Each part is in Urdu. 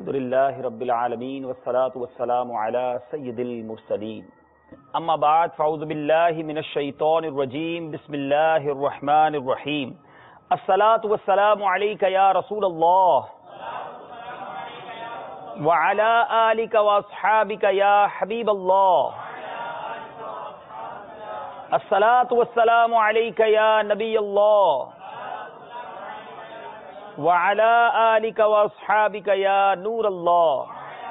الحمدللہ رب العالمین والصلاة والسلام علی سید المرسلین اما بعد فاعوذ باللہ من الشیطان الرجیم بسم اللہ الرحمن الرحیم الصلاة والسلام علیک یا رسول اللہ وعلی آلک واصحابک یا حبیب اللہ الصلاة والسلام علیک یا نبی اللہ وعلى آلك واصحابك یا نور اللہ۔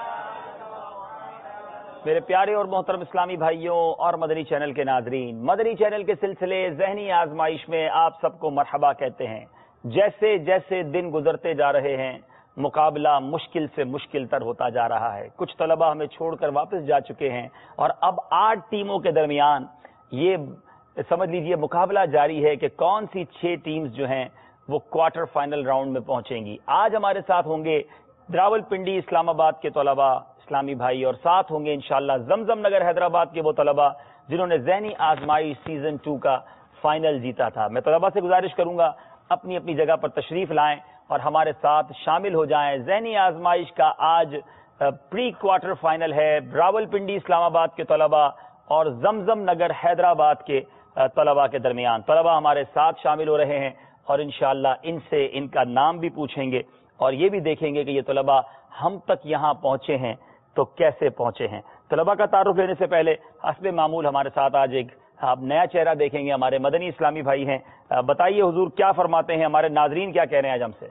میرے پیارے اور محترم اسلامی بھائیوں اور مدنی چینل کے ناظرین، مدنی چینل کے سلسلے ذہنی آزمائش میں آپ سب کو مرحبا کہتے ہیں۔ جیسے جیسے دن گزرتے جا رہے ہیں مقابلہ مشکل سے مشکل تر ہوتا جا رہا ہے۔ کچھ طلبہ ہمیں چھوڑ کر واپس جا چکے ہیں اور اب 8 ٹیموں کے درمیان یہ سمجھ لیجئے مقابلہ جاری ہے کہ کون سی 6 ٹیمز جو ہیں وہ کوارٹر فائنل راؤنڈ میں پہنچیں گی۔ آج ہمارے ساتھ ہوں گے راولپنڈی اسلام آباد کے طلباء اسلامی بھائی، اور ساتھ ہوں گے انشاءاللہ زمزم نگر حیدرآباد کے وہ طلباء جنہوں نے ذہنی آزمائش سیزن 2 کا فائنل جیتا تھا۔ میں طلباء سے گزارش کروں گا اپنی اپنی جگہ پر تشریف لائیں اور ہمارے ساتھ شامل ہو جائیں۔ ذہنی آزمائش کا آج پری کوارٹر فائنل ہے راولپنڈی اسلام آباد کے طلباء اور زمزم نگر حیدرآباد کے طلباء کے درمیان۔ طلباء ہمارے ساتھ شامل ہو رہے ہیں اور انشاءاللہ ان سے ان کا نام بھی پوچھیں گے اور یہ بھی دیکھیں گے کہ یہ طلباء ہم تک یہاں پہنچے ہیں تو کیسے پہنچے ہیں۔ طلباء کا تعارف لینے سے پہلے حسب معمول ہمارے ساتھ آج ایک آپ نیا چہرہ دیکھیں گے، ہمارے مدنی اسلامی بھائی ہیں۔ بتائیے حضور کیا فرماتے ہیں، ہمارے ناظرین کیا کہہ رہے ہیں آج ہم سے؟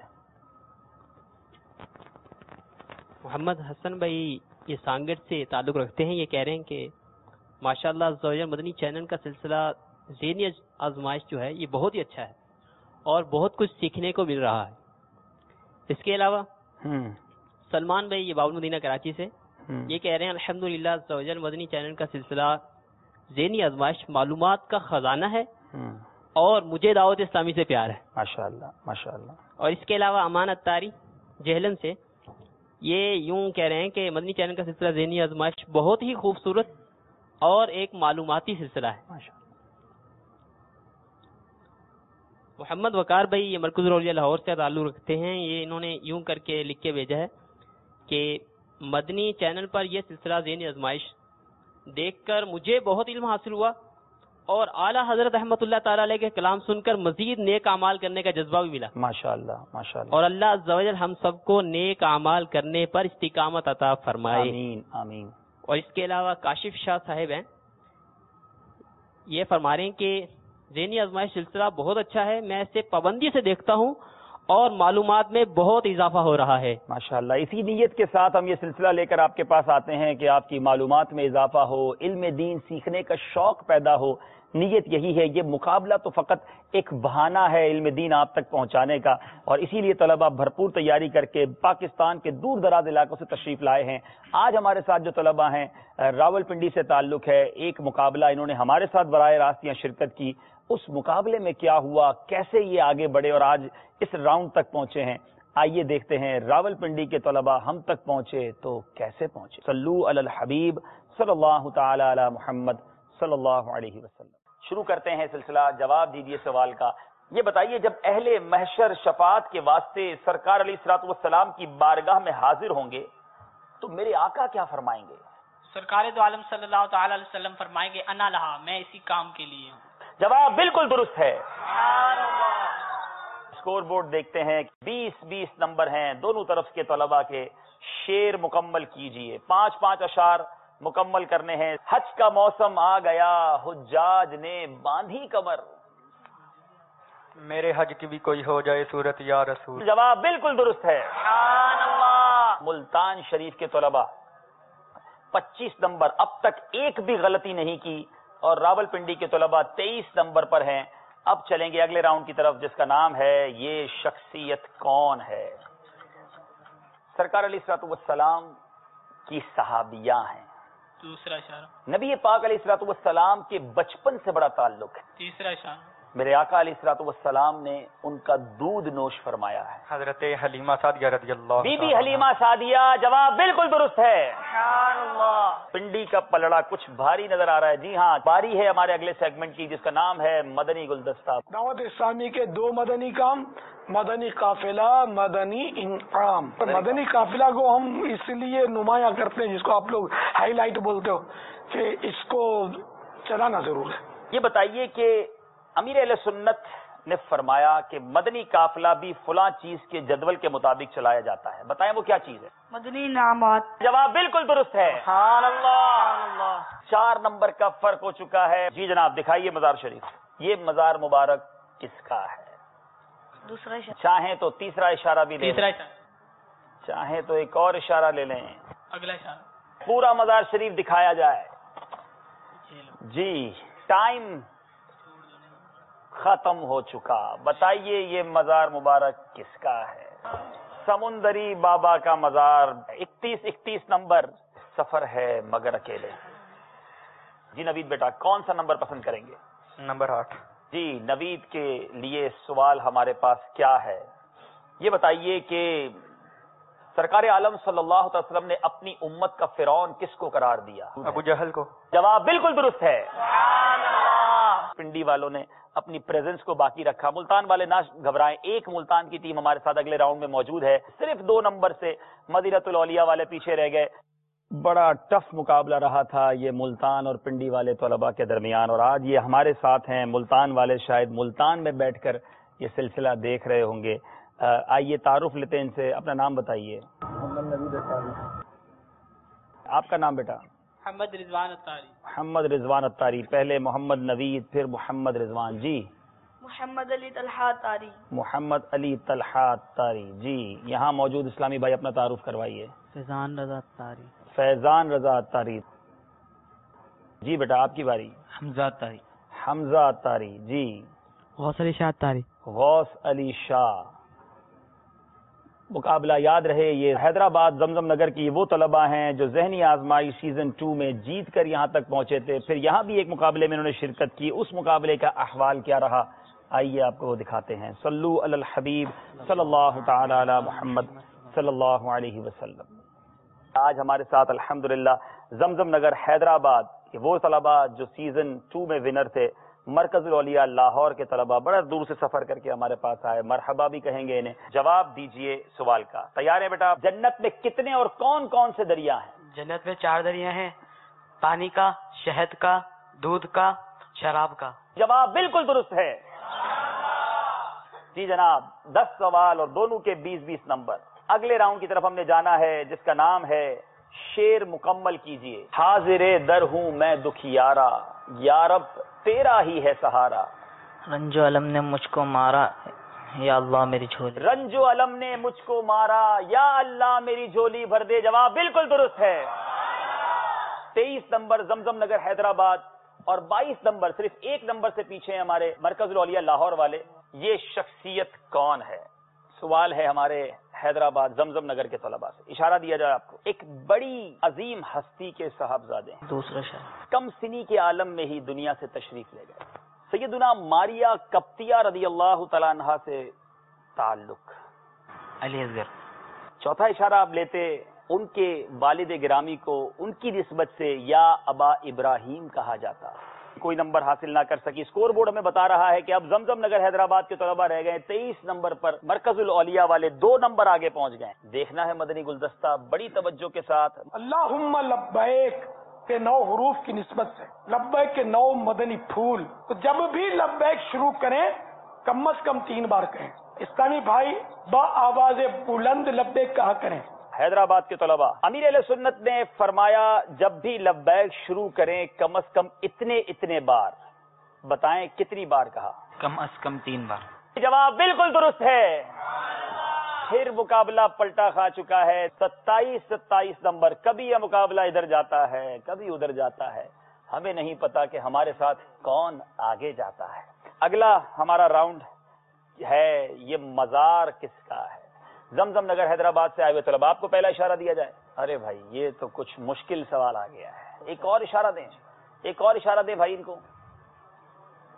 محمد حسن بھائی یہ سانگٹ سے تعلق رکھتے ہیں، یہ کہہ رہے ہیں کہ ماشاءاللہ عزوجل مدنی چینل کا سلسلہ ذہنی آزمائش جو ہے یہ بہت ہی اچھا ہے اور بہت کچھ سیکھنے کو مل رہا ہے۔ اس کے علاوہ سلمان بھائی یہ باب المدینہ کراچی سے یہ کہہ رہے ہیں الحمدللہ عزوجل مدنی چینل کا سلسلہ ذہنی آزمائش معلومات کا خزانہ ہے اور مجھے دعوت اسلامی سے پیار ہے۔ ماشاءاللہ ماشاءاللہ۔ اور اس کے علاوہ امان اتاری جہلم سے یہ یوں کہہ رہے ہیں کہ مدنی چینل کا سلسلہ ذہنی آزمائش بہت ہی خوبصورت اور ایک معلوماتی سلسلہ ہے۔ محمد وقار بھائی یہ مرکز رولیا لاہور سے تعلق رکھتے ہیں، یہ انہوں نے یوں کر کے لکھ کے بھیجا ہے کہ مدنی چینل پر یہ سلسلہ ذہنی آزمائش دیکھ کر مجھے بہت علم حاصل ہوا اور اعلیٰ حضرت احمد اللہ تعالی علیہ کے کلام سن کر مزید نیک اعمال کرنے کا جذبہ بھی ملا۔ ماشاءاللہ ماشاءاللہ۔ اور اللہ عز و جل ہم سب کو نیک اعمال کرنے پر استقامت عطا فرمائے، آمین آمین۔ اور اس کے علاوہ کاشف شاہ صاحب ہیں، یہ فرما رہے ہیں کہ ذہنی آزمائش سلسلہ بہت اچھا ہے، میں اسے پابندی سے دیکھتا ہوں اور معلومات میں بہت اضافہ ہو رہا ہے۔ ماشاءاللہ، اسی نیت کے ساتھ ہم یہ سلسلہ لے کر آپ کے پاس آتے ہیں کہ آپ کی معلومات میں اضافہ ہو، علم دین سیکھنے کا شوق پیدا ہو۔ نیت یہی ہے، یہ مقابلہ تو فقط ایک بہانہ ہے علم دین آپ تک پہنچانے کا، اور اسی لیے طلباء بھرپور تیاری کر کے پاکستان کے دور دراز علاقوں سے تشریف لائے ہیں۔ آج ہمارے ساتھ جو طلباء ہیں راولپنڈی سے تعلق ہے، ایک مقابلہ انہوں نے ہمارے ساتھ براہ راست یہاں شرکت کی۔ اس مقابلے میں کیا ہوا، کیسے یہ آگے بڑھے اور آج اس راؤنڈ تک پہنچے ہیں، آئیے دیکھتے ہیں راولپنڈی کے طلباء ہم تک پہنچے تو کیسے پہنچے۔ صلو علی الحبیب صلی اللہ تعالی علی محمد صلی اللہ علیہ وسلم۔ شروع کرتے ہیں سلسلہ، جواب دیجئے سوال کا۔ یہ بتائیے جب اہل محشر شفاعت کے واسطے سرکار علیہ الصلوۃ والسلام کی بارگاہ میں حاضر ہوں گے تو میرے آقا کیا فرمائیں گے؟ سرکار دو عالم صلی اللہ تعالی علیہ وسلم فرمائیں گے انا لہا، میں اسی کام کے لیے ہوں۔ جواب بالکل درست ہے۔ اسکور بورڈ دیکھتے ہیں، 20 نمبر ہیں دونوں طرف کے طلباء کے۔ شعر مکمل کیجئے، 5 اشعار مکمل کرنے ہیں۔ حج کا موسم آ گیا، حجاج نے باندھی کمر، میرے حج کی بھی کوئی ہو جائے صورت یا رسول۔ جواب بالکل درست ہے۔ ملتان شریف کے طلباء 25 نمبر، اب تک ایک بھی غلطی نہیں کی، اور راولپنڈی کے طلباء 23 نمبر پر ہیں۔ اب چلیں گے اگلے راؤنڈ کی طرف جس کا نام ہے یہ شخصیت کون ہے۔ سرکار علیہ الصلوۃ والسلام کی صحابیہ ہیں۔ دوسرا اشارہ۔ نبی پاک علیہ الصلوۃ والسلام کے بچپن سے بڑا تعلق ہے۔ تیسرا اشارہ۔ میرے آقا علیہ الصلوۃ والسلام نے ان کا دودھ نوش فرمایا ہے. حضرت حلیمہ سعدیہ رضی اللہ بی بی حلیمہ سعدیہ. جواب بالکل درست ہے. پنڈی کا پلڑا کچھ بھاری نظر آ رہا ہے. جی ہاں، باری ہے ہمارے اگلے سیگمنٹ کی، جس کا نام ہے مدنی گلدستہ. دعوت اسلامی کے 2 مدنی کام، مدنی قافلہ، مدنی انعام. مدنی قافلہ کو ہم اس لیے نمایاں کرتے ہیں، جس کو آپ لوگ ہائی لائٹ بولتے ہو، کہ اس کو چلانا ضرور ہے. یہ بتائیے کہ امیر اہل سنت نے فرمایا کہ مدنی قافلہ بھی فلاں چیز کے جدول کے مطابق چلایا جاتا ہے. بتائیں وہ کیا چیز ہے؟ مدنی انعامات. جواب بالکل درست ہے. سبحان اللہ. 4 نمبر کا فرق ہو چکا ہے. جی جناب، دکھائیے مزار شریف. یہ مزار مبارک کس کا ہے؟ دوسرا اشارہ. چاہیں تو تیسرا اشارہ بھی لے تیسرا لیں، اشارہ. چاہیں تو ایک اور اشارہ لے لیں. اگلا اشارہ. پورا مزار شریف دکھایا جائے. جی ٹائم ختم ہو چکا. بتائیے یہ مزار مبارک کس کا ہے؟ سمندری بابا کا مزار. 31 نمبر. سفر ہے مگر اکیلے. جی نوید بیٹا، کون سا نمبر پسند کریں گے؟ نمبر 8. جی نوید کے لیے سوال ہمارے پاس کیا ہے؟ یہ بتائیے کہ سرکار عالم صلی اللہ علیہ وسلم نے اپنی امت کا فرعون کس کو قرار دیا؟ ابو جہل کو. جواب بالکل درست ہے. پنڈی والوں نے اپنی پریزنس کو باقی رکھا. ملتان والے نہ گھبرائیں، ایک ملتان کی ٹیم ہمارے ساتھ اگلے راؤنڈ میں موجود ہے. صرف 2 نمبر سے مدینۃ الاولیاء والے پیچھے رہ گئے. بڑا ٹف مقابلہ رہا تھا یہ ملتان اور پنڈی والے طلباء کے درمیان، اور آج یہ ہمارے ساتھ ہیں. ملتان والے شاید ملتان میں بیٹھ کر یہ سلسلہ دیکھ رہے ہوں گے. آئیے تعارف لیتے ہیں ان سے. اپنا نام بتائیے. آپ کا نام بیٹا؟ محمد رضوان الطاری. محمد رضوان الطاری. پہلے محمد نوید، پھر محمد رضوان. جی محمد علی طلحہ طاری. محمد علی طلحہ طاری. جی یہاں موجود اسلامی بھائی اپنا تعارف کروائیے. فیضان رضا طاری. فیضان رضا طاری. جی بیٹا آپ کی باری. حمزہ طاری. حمزہ طاری. جی غوث علی شاہ طاری. غوث علی شاہ. مقابلہ یاد رہے یہ حیدرآباد زمزم نگر کی وہ طلباء ہیں جو ذہنی آزمائش سیزن 2 میں جیت کر یہاں تک پہنچے تھے. پھر یہاں بھی ایک مقابلے میں انہوں نے شرکت کی. اس مقابلے کا احوال کیا رہا آئیے آپ کو وہ دکھاتے ہیں. صلو علی الحبیب صلی اللہ تعالی علی محمد صلی اللہ علیہ وسلم. آج ہمارے ساتھ الحمدللہ زمزم نگر حیدرآباد کے وہ طلباء جو سیزن 2 میں ونر تھے. مرکز الاولیاء لاہور کے طلباء بڑا دور سے سفر کر کے ہمارے پاس آئے. مرحبا بھی کہیں گے انہیں. جواب دیجئے سوال کا. تیار ہے بیٹا؟ جنت میں کتنے اور کون کون سے دریا ہیں؟ جنت میں 4 دریا ہیں، پانی کا، شہد کا، دودھ کا، شراب کا. جواب بالکل درست ہے. جی جناب، 10 سوال اور دونوں کے 20 نمبر. اگلے راؤنڈ کی طرف ہم نے جانا ہے جس کا نام ہے شعر مکمل کیجئے. حاضر در ہوں میں دکھیارا، یا رب تیرا ہی ہے سہارا. رنج و علم نے مجھ کو مارا، یا اللہ میری جھولی. رنج و علم نے مجھ کو مارا، یا اللہ میری جھولی بھر دے. جواب بالکل درست ہے. 23 نمبر زمزم نگر حیدرآباد اور 22 نمبر صرف 1 نمبر سے پیچھے ہیں ہمارے مرکز الاولیاء لاہور والے. یہ شخصیت کون ہے؟ سوال ہے ہمارے حیدرآباد زمزم نگر کے طلباء سے. اشارہ دیا جائے آپ کو. ایک بڑی عظیم ہستی کے صاحبزادے ہیں. دوسرا شہر. کم سنی کے عالم میں ہی دنیا سے تشریف لے گئے. سیدنا ماریا کپتیہ رضی اللہ تعالیٰ عنہا سے تعلق. علی اصغر. چوتھا اشارہ آپ لیتے ان کے والد گرامی کو ان کی نسبت سے یا ابا ابراہیم کہا جاتا. کوئی نمبر حاصل نہ کر سکی. اسکور بورڈ ہمیں بتا رہا ہے کہ اب زمزم نگر حیدرآباد کے طلباء رہ گئے 23 نمبر پر. مرکز الاولیاء والے 2 نمبر آگے پہنچ گئے. دیکھنا ہے مدنی گلدستہ بڑی توجہ کے ساتھ. اللہم لبیک کے 9 حروف کی نسبت سے لبیک کے 9 مدنی پھول. تو جب بھی لبیک شروع کریں کم از کم 3 بار کہیں. اسلامی بھائی با آواز بلند لبیک کہا کریں. حیدرآباد کے طلباء، امیر اہل سنت نے فرمایا جب بھی لبیک شروع کریں کم از کم اتنے بار. بتائیں کتنی بار کہا؟ کم از کم 3 بار. جواب بالکل درست ہے. پھر مقابلہ پلٹا کھا چکا ہے. 27 نمبر. کبھی یہ مقابلہ ادھر جاتا ہے کبھی ادھر جاتا ہے. ہمیں نہیں پتا کہ ہمارے ساتھ کون آگے جاتا ہے. اگلا ہمارا راؤنڈ ہے یہ مزار کس کا ہے. زمزم نگر حیدرآباد سے آئے ہوئے طلباء. آپ کو پہلا اشارہ دیا جائے. ارے بھائی یہ تو کچھ مشکل سوال آ گیا ہے. ایک اور اشارہ دیں. ایک اور اشارہ دیں بھائی ان کو.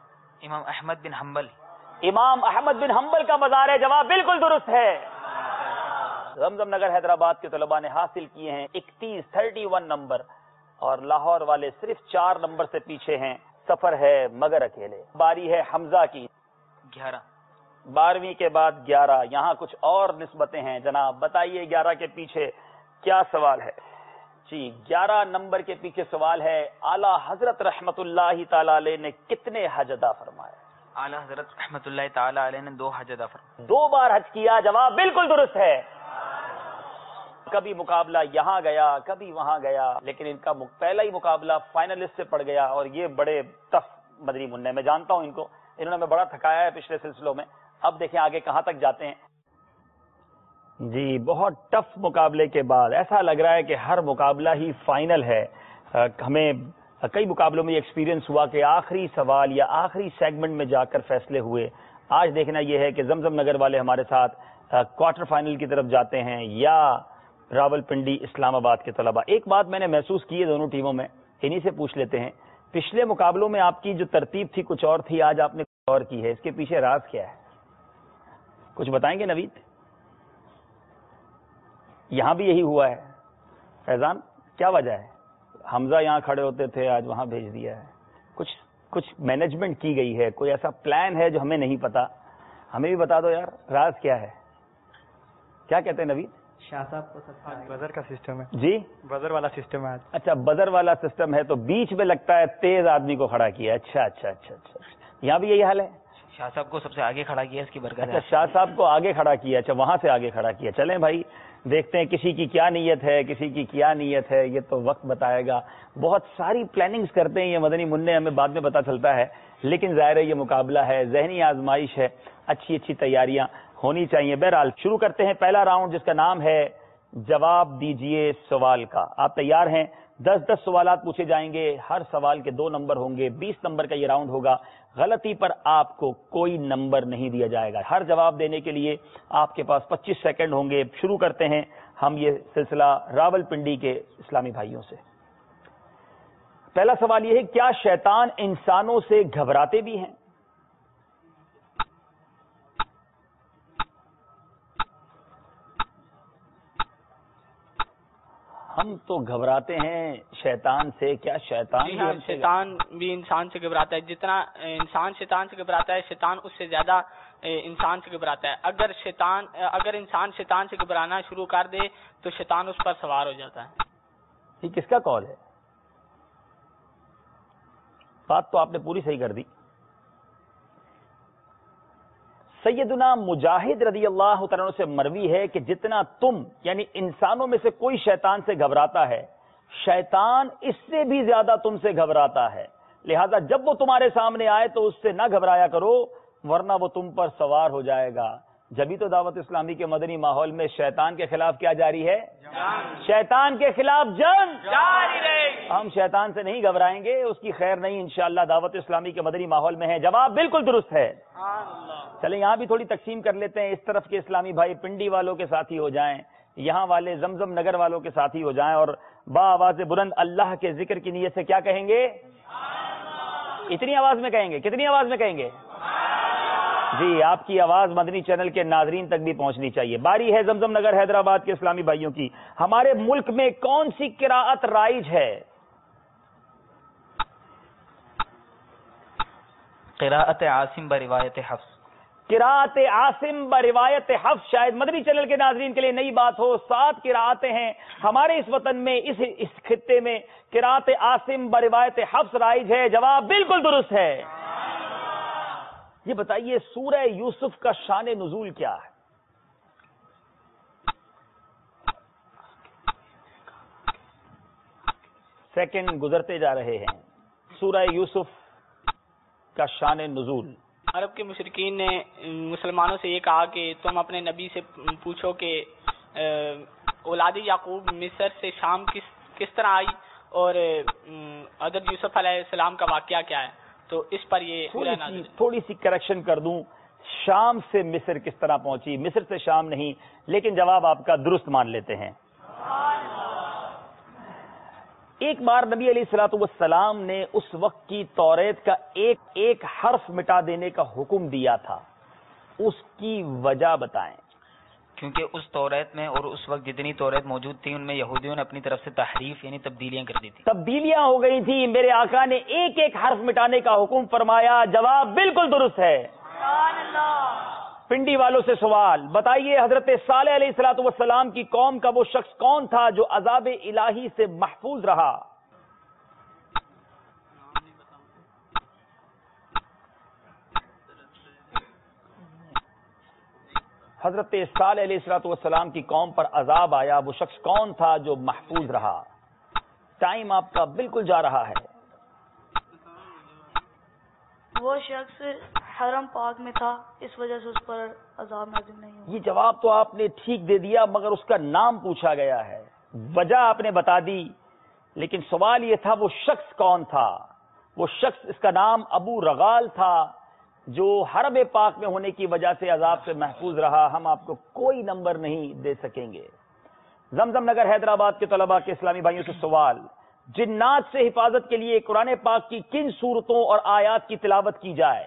امام احمد بن حنبل. امام احمد بن حنبل کا مزار ہے. جواب بالکل درست ہے. زمزم نگر حیدرآباد کے طلباء نے حاصل کیے ہیں 31 نمبر اور لاہور والے صرف 4 نمبر سے پیچھے ہیں. سفر ہے مگر اکیلے. باری ہے حمزہ کی. 11. 12ویں کے بعد 11. یہاں کچھ اور نسبتیں ہیں جناب. بتائیے 11 کے پیچھے کیا سوال ہے؟ جی 11 نمبر کے پیچھے سوال ہے اعلیٰ حضرت رحمت اللہ تعالی علیہ نے کتنے حج ادا فرمائے؟ اعلیٰ حضرت رحمۃ اللہ تعالی علیہ نے 2 حج ادا فرمائے. 2 بار حج کیا. جواب بالکل درست ہے. کبھی مقابلہ یہاں گیا کبھی وہاں گیا لیکن ان کا پہلا ہی مقابلہ فائنلسٹ سے پڑ گیا اور یہ بڑے ٹف مدنی منع. میں جانتا ہوں ان کو, انہوں نے ہمیں بڑا تھکایا ہے پچھلے سلسلوں میں. اب دیکھیں آگے کہاں تک جاتے ہیں. جی بہت ٹف مقابلے کے بعد ایسا لگ رہا ہے کہ ہر مقابلہ ہی فائنل ہے. ہمیں کئی مقابلوں میں یہ ایکسپیرینس ہوا کہ آخری سوال یا آخری سیگمنٹ میں جا کر فیصلے ہوئے. آج دیکھنا یہ ہے کہ زمزم نگر والے ہمارے ساتھ کوارٹر فائنل کی طرف جاتے ہیں یا راول پنڈی اسلام آباد کے طلباء. ایک بات میں نے محسوس کی ہے دونوں ٹیموں میں, انہی سے پوچھ لیتے ہیں. پچھلے مقابلوں میں آپ کی جو ترتیب تھی کچھ اور تھی, آج آپ نے کچھ اور کی ہے. اس کے پیچھے راز کیا ہے؟ کچھ بتائیں گے نوید؟ یہاں بھی یہی ہوا ہے. فیضان کیا وجہ ہے؟ حمزہ یہاں کھڑے ہوتے تھے, آج وہاں بھیج دیا ہے. کچھ مینجمنٹ کی گئی ہے, کوئی ایسا پلان ہے جو ہمیں نہیں پتا. ہمیں بھی بتا دو یار, راز کیا ہے؟ کیا کہتے ہیں نوید؟ شاہ صاحب کو بزر کا سسٹم ہے. جی بزر والا سسٹم ہے. اچھا بزر والا سسٹم ہے تو بیچ میں لگتا ہے تیز آدمی کو کھڑا کیا. اچھا. یہاں بھی یہی حال ہے. شاہ صاحب کو سب سے آگے کھڑا کیا, اس کی برکت اچھا شاہ صاحب کو آگے کھڑا کیا. اچھا وہاں سے آگے کھڑا کیا. چلیں بھائی دیکھتے ہیں کسی کی کیا نیت ہے, کسی کی کیا نیت ہے, یہ تو وقت بتائے گا. بہت ساری پلاننگز کرتے ہیں یہ مدنی منع, ہمیں بعد میں پتا چلتا ہے. لیکن ظاہر ہے یہ مقابلہ ہے, ذہنی آزمائش ہے, اچھی تیاریاں ہونی چاہیے. بہرحال شروع کرتے ہیں پہلا راؤنڈ جس کا نام ہے جواب دیجئے سوال کا. آپ تیار ہیں؟ 10 سوالات پوچھے جائیں گے, ہر سوال کے 2 نمبر ہوں گے. 20 نمبر کا یہ راؤنڈ ہوگا. غلطی پر آپ کو کوئی نمبر نہیں دیا جائے گا. ہر جواب دینے کے لیے آپ کے پاس 25 سیکنڈ ہوں گے. شروع کرتے ہیں ہم یہ سلسلہ راول پنڈی کے اسلامی بھائیوں سے. پہلا سوال یہ ہے, کیا شیطان انسانوں سے گھبراتے بھی ہیں؟ ہم تو گھبراتے ہیں شیطان سے, کیا شیطان بھی ہم سے؟ شیطان بھی انسان سے گھبراتا ہے. جتنا انسان شیطان سے گھبراتا ہے, شیطان اس سے زیادہ انسان سے گھبراتا ہے. اگر انسان شیطان سے گھبرانا شروع کر دے تو شیطان اس پر سوار ہو جاتا ہے. یہ کس کا قول ہے؟ بات تو آپ نے پوری صحیح کر دی. سیدنا مجاہد رضی اللہ تعالیٰ عنہ سے مروی ہے کہ جتنا تم یعنی انسانوں میں سے کوئی شیطان سے گھبراتا ہے, شیطان اس سے بھی زیادہ تم سے گھبراتا ہے. لہذا جب وہ تمہارے سامنے آئے تو اس سے نہ گھبرایا کرو, ورنہ وہ تم پر سوار ہو جائے گا. جبھی تو دعوت اسلامی کے مدنی ماحول میں شیطان کے خلاف کیا جاری ہے؟ شیطان کے خلاف جنگ جاری رہے. ہم شیطان سے نہیں گھبرائیں گے, اس کی خیر نہیں انشاءاللہ دعوت اسلامی کے مدنی ماحول میں ہے. جواب بالکل درست ہے. چلیں یہاں بھی تھوڑی تقسیم کر لیتے ہیں. اس طرف کے اسلامی بھائی پنڈی والوں کے ساتھی ہو جائیں, یہاں والے زمزم نگر والوں کے ساتھی ہو جائیں, اور با آواز بلند اللہ کے ذکر کی نیت سے کیا کہیں گے؟ اتنی آواز میں کہیں گے. کتنی آواز میں کہیں گے؟ جی آپ کی آواز مدنی چینل کے ناظرین تک بھی پہنچنی چاہیے. باری ہے زمزم نگر حیدرآباد کے اسلامی بھائیوں کی. ہمارے ملک میں کون سی قراءت رائج ہے؟ قراءت عاصم بروایت حفص. قراءت عاصم بروایت حفص شاید مدنی چینل کے ناظرین کے لیے نئی بات ہو. 7 قراءتیں ہیں ہمارے اس وطن میں, اس خطے میں. قراءت عاصم بروایت حفص رائج ہے. جواب بالکل درست ہے. یہ بتائیے سورہ یوسف کا شان نزول کیا ہے؟ سیکنڈ گزرتے جا رہے ہیں. سورہ یوسف کا شان نزول. عرب کے مشرکین نے مسلمانوں سے یہ کہا کہ تم اپنے نبی سے پوچھو کہ اولاد یعقوب مصر سے شام کس طرح آئی اور حضرت یوسف علیہ السلام کا واقعہ کیا ہے. تو اس پر یہ تھوڑی سی کریکشن کر دوں, شام سے مصر کس طرح پہنچی, مصر سے شام نہیں. لیکن جواب آپ کا درست مان لیتے ہیں. ایک بار نبی علیہ الصلوۃ والسلام نے اس وقت کی توریت کا ایک حرف مٹا دینے کا حکم دیا تھا، اس کی وجہ بتائیں۔ کیونکہ اس توریت میں اور اس وقت جتنی توریت موجود تھی ان میں یہودیوں نے اپنی طرف سے تحریف یعنی تبدیلیاں کر دی تھی، تبدیلیاں ہو گئی تھی، میرے آقا نے ایک ایک حرف مٹانے کا حکم فرمایا۔ جواب بالکل درست ہے۔ پنڈی والوں سے سوال، بتائیے حضرت صالح علیہ الصلوۃ والسلام کی قوم کا وہ شخص کون تھا جو عذاب الہی سے محفوظ رہا؟ حضرت صالح علیہ الصلوۃ والسلام کی قوم پر عذاب آیا، وہ شخص کون تھا جو محفوظ رہا؟ ٹائم آپ کا بالکل جا رہا ہے۔ وہ شخص حرم پاک میں تھا، اس وجہ سے اس پر عذاب نازل نہیں ہوا۔ یہ جواب تو آپ نے ٹھیک دے دیا، مگر اس کا نام پوچھا گیا ہے، وجہ آپ نے بتا دی، لیکن سوال یہ تھا وہ شخص کون تھا؟ وہ شخص، اس کا نام ابو رغال تھا، جو حرم پاک میں ہونے کی وجہ سے عذاب سے محفوظ رہا۔ ہم آپ کو کوئی نمبر نہیں دے سکیں گے۔ زمزم نگر حیدرآباد کے طلباء کے اسلامی بھائیوں سے سوال، جنات سے حفاظت کے لیے قرآن پاک کی کن سورتوں اور آیات کی تلاوت کی جائے؟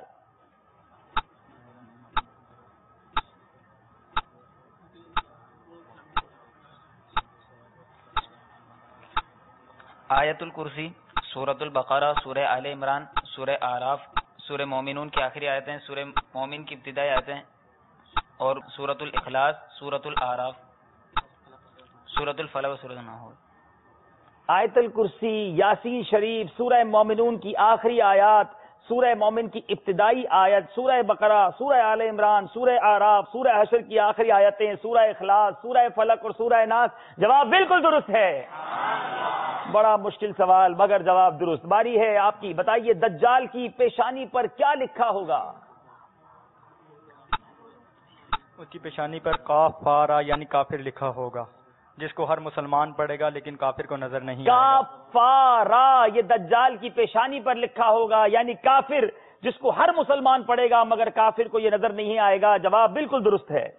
آیت الکرسی، سورۃ البقرہ، سورہ آل عمران، سورہ اعراف، سورہ مومنون کی آخری آیتیں، سورہ مومن کی ابتدائی آیتیں، اور سورۃ الاخلاص، سورۃ الاعراف، سورۃ الفلق و سورۃ النحل۔ آیت الکرسی، یاسین شریف، سورہ مومنون کی آخری آیات، سورہ مومن کی ابتدائی آیت، سورہ بقرہ، سورہ آل عمران، سورہ اعراف، سورہ حشر کی آخری آیتیں، سورہ اخلاص، سورہ فلق اور سورہ ناس۔ جواب بالکل درست ہے۔ بڑا مشکل سوال مگر جواب درست۔ باری ہے آپ کی، بتائیے دجال کی پیشانی پر کیا لکھا ہوگا؟ اس کی پیشانی پر کاف فا را یعنی کافر لکھا ہوگا، جس کو ہر مسلمان پڑھے گا لیکن کافر کو نظر نہیں آئے گا۔ کافارا، یہ دجال کی پیشانی پر لکھا ہوگا، یعنی کافر، جس کو ہر مسلمان پڑھے گا مگر کافر کو یہ نظر نہیں آئے گا۔ جواب بالکل درست ہے۔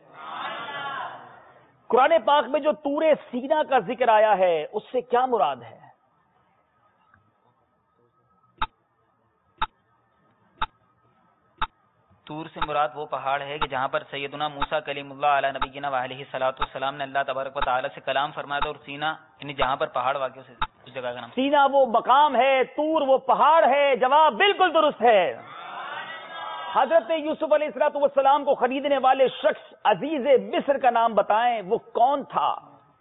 قرآن پاک میں جو طور سینا کا ذکر آیا ہے اس سے کیا مراد ہے؟ طور سے مراد وہ پہاڑ ہے کہ جہاں پر سیدنا موسیٰ کلیم اللہ علیہ نبینا وعلیہ الصلوۃ والسلام نے اللہ تبارک و تعالی سے کلام فرمایا تھا، اور سینا یعنی جہاں پر پہاڑ واقع سے اس جگہ کا نام سینا وہ مقام ہے، طور وہ پہاڑ ہے۔ جواب بالکل درست ہے۔ حضرت یوسف علیہ الصلوۃ والسلام کو خریدنے والے شخص عزیز مصر کا نام بتائیں، وہ کون تھا؟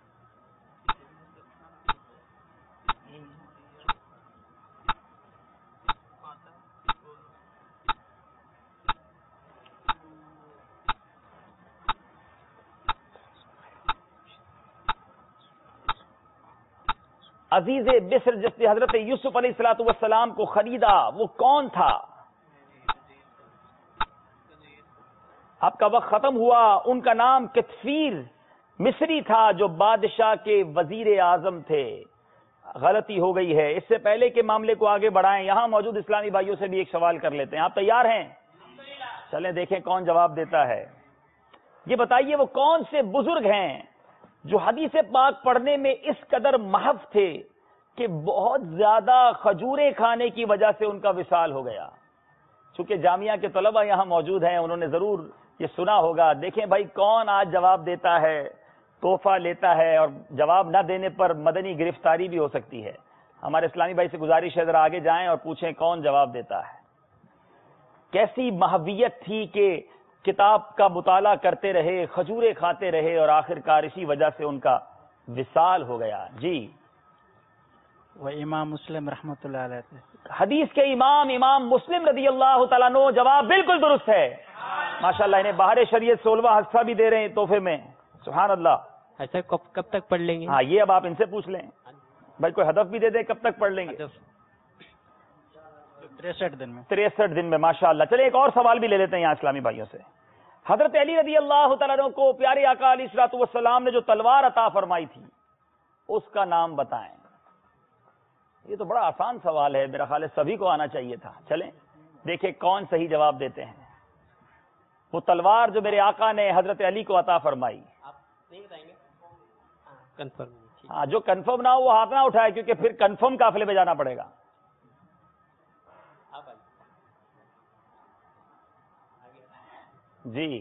عزیز مصر جس نے حضرت یوسف علیہ الصلوۃ والسلام کو خریدا وہ کون تھا؟ آپ کا وقت ختم ہوا۔ ان کا نام کتفیر مصری تھا، جو بادشاہ کے وزیر اعظم تھے۔ غلطی ہو گئی ہے۔ اس سے پہلے کہ معاملے کو آگے بڑھائیں، یہاں موجود اسلامی بھائیوں سے بھی ایک سوال کر لیتے ہیں۔ آپ تیار ہیں؟ چلیں دیکھیں کون جواب دیتا ہے۔ یہ بتائیے وہ کون سے بزرگ ہیں جو حدیث پاک پڑھنے میں اس قدر محو تھے کہ بہت زیادہ کھجوریں کھانے کی وجہ سے ان کا وصال ہو گیا؟ چونکہ جامعہ کے طلبہ یہاں موجود ہیں، انہوں نے ضرور یہ سنا ہوگا۔ دیکھیں بھائی کون آج جواب دیتا ہے، تحفہ لیتا ہے، اور جواب نہ دینے پر مدنی گرفتاری بھی ہو سکتی ہے۔ ہمارے اسلامی بھائی سے گزارش ہے ذرا آگے جائیں اور پوچھیں کون جواب دیتا ہے۔ کیسی محویت تھی کہ کتاب کا مطالعہ کرتے رہے، کھجوریں کھاتے رہے، اور آخر کار اسی وجہ سے ان کا وصال ہو گیا۔ جی، وہ امام مسلم رحمۃ اللہ علیہ تھے۔ حدیث کے امام مسلم رضی اللہ تعالیٰ عنہ۔ جواب بالکل درست ہے۔ ماشاءاللہ، انہیں باہر شریعت 16واں حصہ بھی دے رہے ہیں تحفے میں۔ سبحان اللہ۔ ایسا کب تک پڑھ لیں گے؟ ہاں، یہ اب آپ ان سے پوچھ لیں بھائی، کوئی ہدف بھی دے دیں کب تک پڑھ لیں گے؟ 63 دن میں۔ 63 دن میں، ماشاءاللہ۔ چلے ایک اور سوال بھی لے لیتے ہیں یہاں اسلامی بھائیوں سے۔ حضرت علی رضی اللہ تعالیٰ عنہ کو پیارے آقا علیہ الصلوۃ والسلام نے جو تلوار عطا فرمائی تھی اس کا نام بتائیں۔ یہ تو بڑا آسان سوال ہے، میرا خیال ہے سبھی کو آنا چاہیے تھا۔ چلیں دیکھیں کون صحیح جواب دیتے ہیں۔ وہ تلوار جو میرے آقا نے حضرت علی کو عطا فرمائی۔ آپ نہیں بتائیں گے؟ کنفرم ہاں جو کنفرم نہ ہو وہ ہاتھ نہ اٹھائے، کیونکہ پھر کنفرم قافلے میں جانا پڑے گا. جی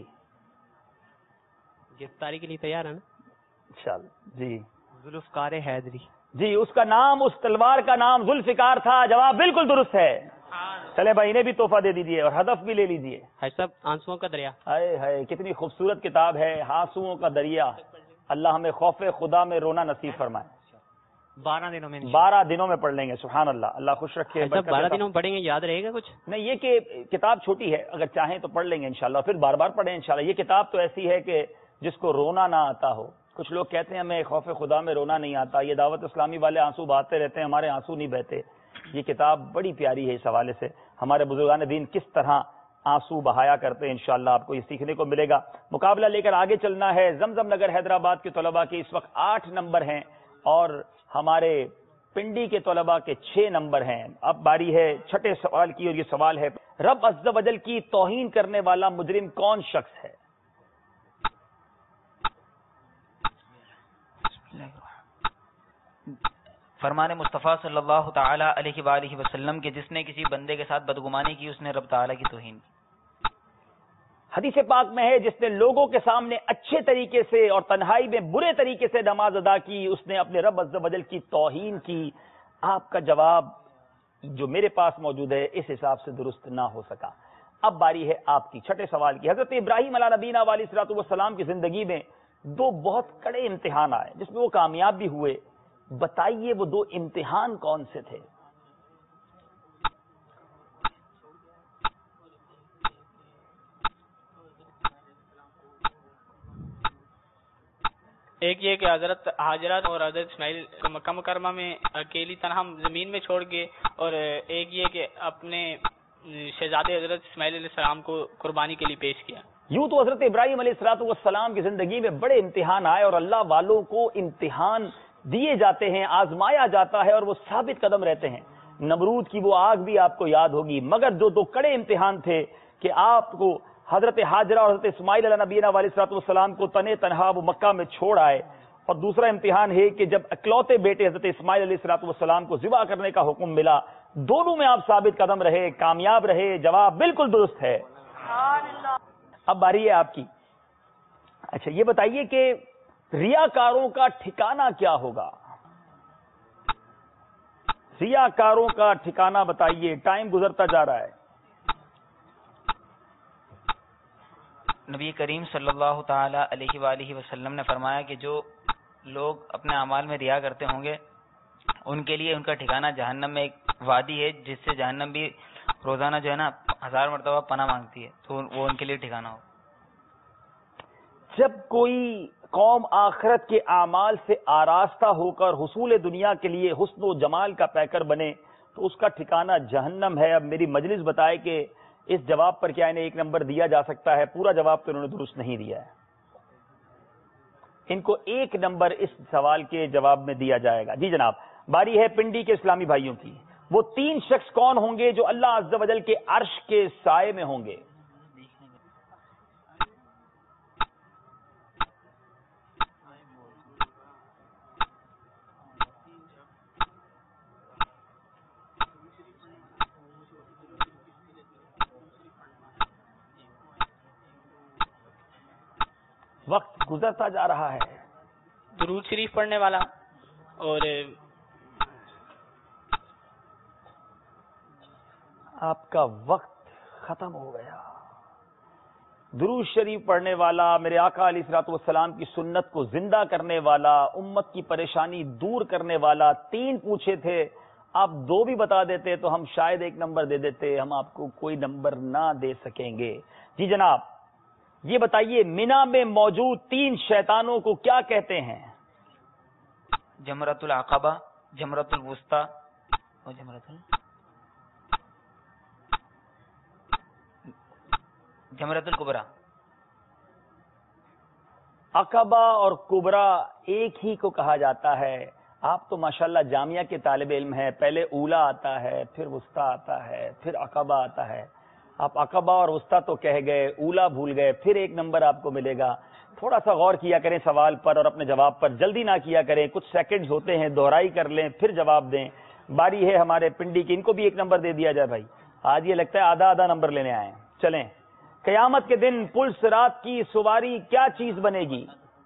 گرفتاری کے لیے تیار ہے نا؟ انشاءاللہ. جی ذوالفقار حیدری. جی اس کا نام، اس تلوار کا نام ذوالفقار تھا. جواب بالکل درست ہے. چلے بھائی انہیں بھی تحفہ دے دیجیے اور ہدف بھی لے لیجیے. حاج صاحب آنسوؤں کا دریا. ہائے ہائے کتنی خوبصورت کتاب ہے، آنسوؤں کا دریا. اللہ ہمیں خوف خدا میں رونا نصیب فرمائے. 12 دنوں میں 12 دنوں میں پڑھ لیں گے. سبحان اللہ. اللہ خوش رکھے. 12 دنوں میں پڑھیں گے، یاد رہے گا کچھ؟ نہیں، یہ کہ کتاب چھوٹی ہے، اگر چاہیں تو پڑھ لیں گے انشاءاللہ، پھر بار بار پڑھیں انشاءاللہ. یہ کتاب تو ایسی ہے کہ جس کو رونا نہ آتا ہو. کچھ لوگ کہتے ہیں ہمیں خوف خدا میں رونا نہیں آتا، یہ دعوت اسلامی والے آنسو بہاتے رہتے ہیں، ہمارے آنسو نہیں بہتے. یہ کتاب بڑی پیاری ہے اس حوالے سے. ہمارے بزرگان دین کس طرح آنسو بہایا کرتے ہیں، انشاءاللہ آپ کو یہ سیکھنے کو ملے گا. مقابلہ لے کر آگے چلنا ہے. زمزم نگر حیدرآباد کے طلباء کے اس وقت 8 نمبر ہیں اور ہمارے پنڈی کے طلباء کے 6 نمبر ہیں. اب باری ہے چھٹے سوال کی، اور یہ سوال ہے رب عز و جل کی توہین کرنے والا مجرم کون شخص ہے؟ فرمان مصطفیٰ صلی اللہ تعالی علیہ وآلہ وسلم کے جس نے کسی بندے کے ساتھ بدگمانی کی اس نے رب تعالی کی توہین کی. حدیث پاک میں ہے جس نے لوگوں کے سامنے اچھے طریقے سے اور تنہائی میں برے طریقے سے نماز ادا کی اس نے اپنے رب عز و جل کی توہین کی. آپ کا جواب جو میرے پاس موجود ہے اس حساب سے درست نہ ہو سکا. اب باری ہے آپ کی چھٹے سوال کی. حضرت ابراہیم علیہ نبینا علیہ الصلوۃ والسلام کی زندگی میں 2 بہت کڑے امتحان آئے جس میں وہ کامیاب بھی ہوئے. بتائیے وہ 2 امتحان کون سے تھے؟ ایک یہ کہ حضرت حاجرہ اور حضرت اسماعیل کو مکہ مکرمہ میں اکیلی تنہا زمین میں چھوڑ گئے، اور ایک یہ کہ اپنے شہزادے حضرت اسماعیل علیہ السلام کو قربانی کے لیے پیش کیا. یوں تو حضرت ابراہیم علیہ الصلوۃ والسلام کی زندگی میں بڑے امتحان آئے اور اللہ والوں کو امتحان دیے جاتے ہیں، آزمایا جاتا ہے اور وہ ثابت قدم رہتے ہیں. نمرود کی وہ آگ بھی آپ کو یاد ہوگی. مگر جو 2 کڑے امتحان تھے کہ آپ کو حضرت حاجرہ اور حضرت اسماعیل علیہ نبینا علیہ الصلوۃ والسلام کو تنے تنہا وہ مکہ میں چھوڑ آئے، اور دوسرا امتحان ہے کہ جب اکلوتے بیٹے حضرت اسماعیل علیہ الصلوۃ والسلام کو ذبح کرنے کا حکم ملا، دونوں میں آپ ثابت قدم رہے، کامیاب رہے. جواب بالکل درست ہے. اب باری ہے آپ کی. اچھا یہ بتائیے کہ ریاکاروں کا ٹھکانہ کیا ہوگا؟ ریاکاروں کا ٹھکانہ بتائیے. ٹائم گزرتا جا رہا ہے. نبی کریم صلی اللہ تعالی علیہ وآلہ وسلم نے فرمایا کہ جو لوگ اپنے اعمال میں ریا کرتے ہوں گے ان کے لیے ان کا ٹھکانہ جہنم میں ایک وادی ہے جس سے جہنم بھی روزانہ جو ہے نا 1000 مرتبہ پناہ مانگتی ہے، تو وہ ان کے لیے ٹھکانہ ہو. جب کوئی قوم آخرت کے اعمال سے آراستہ ہو کر حصول دنیا کے لیے حسن و جمال کا پیکر بنے تو اس کا ٹھکانہ جہنم ہے. اب میری مجلس بتائے کہ اس جواب پر کیا انہیں 1 نمبر دیا جا سکتا ہے؟ پورا جواب تو انہوں نے درست نہیں دیا ہے. ان کو 1 نمبر اس سوال کے جواب میں دیا جائے گا. جی جناب باری ہے پنڈی کے اسلامی بھائیوں کی. وہ 3 شخص کون ہوں گے جو اللہ عز و جل کے عرش کے سائے میں ہوں گے؟ وقت گزرتا جا رہا ہے. درود شریف پڑھنے والا اور آپ کا وقت ختم ہو گیا. درود شریف پڑھنے والا، میرے آقا علیہ الصلوۃ والسلام کی سنت کو زندہ کرنے والا، امت کی پریشانی دور کرنے والا. 3 پوچھے تھے، آپ 2 بھی بتا دیتے تو ہم شاید 1 نمبر دے دیتے، ہم آپ کو کوئی نمبر نہ دے سکیں گے. جی جناب یہ بتائیے مینا میں موجود 3 شیطانوں کو کیا کہتے ہیں؟ جمرۃ العقبہ، جمرۃ الوسطی اور جمرۃ الکبریٰ. عقبہ اور کبریٰ ایک ہی کو کہا جاتا ہے. آپ تو ماشاءاللہ جامعہ کے طالب علم ہیں. پہلے اولا آتا ہے، پھر وسطی آتا ہے، پھر عقبہ آتا ہے. آپ عقبہ اور وسطی تو کہہ گئے، اولا بھول گئے، پھر 1 نمبر آپ کو ملے گا. تھوڑا سا غور کیا کریں سوال پر اور اپنے جواب پر، جلدی نہ کیا کریں، کچھ سیکنڈز ہوتے ہیں، دہرائی کر لیں پھر جواب دیں. باری ہے ہمارے پنڈی کی، ان کو بھی ایک نمبر دے دیا جائے بھائی، آج یہ لگتا ہے آدھا آدھا نمبر لینے آئے ہیں. چلیں، قیامت کے دن پل صراط کی سواری کیا چیز بنے گی؟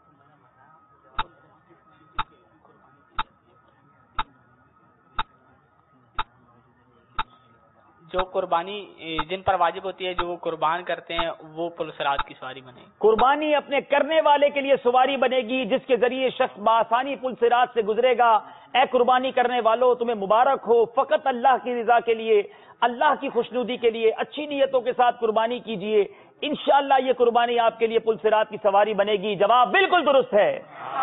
جو قربانی جن پر واجب ہوتی ہے، جو وہ قربان کرتے ہیں، وہ پل صراط کی سواری بنے گی. قربانی اپنے کرنے والے کے لیے سواری بنے گی، جس کے ذریعے شخص بآسانی پل صراط سے گزرے گا. اے قربانی کرنے والوں، تمہیں مبارک ہو، فقط اللہ کی رضا کے لیے، اللہ کی خوشنودی کے لیے اچھی نیتوں کے ساتھ قربانی کیجئے، انشاءاللہ یہ قربانی آپ کے لیے پل صراط کی سواری بنے گی. جواب بالکل درست ہے.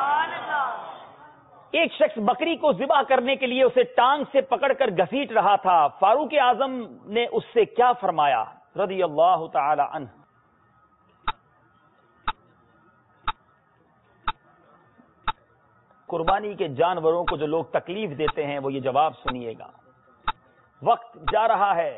ایک شخص بکری کو ذبح کرنے کے لیے اسے ٹانگ سے پکڑ کر گھسیٹ رہا تھا، فاروق اعظم نے اس سے کیا فرمایا رضی اللہ تعالی عنہ؟ قربانی کے جانوروں کو جو لوگ تکلیف دیتے ہیں وہ یہ جواب سنیے گا. وقت جا رہا ہے.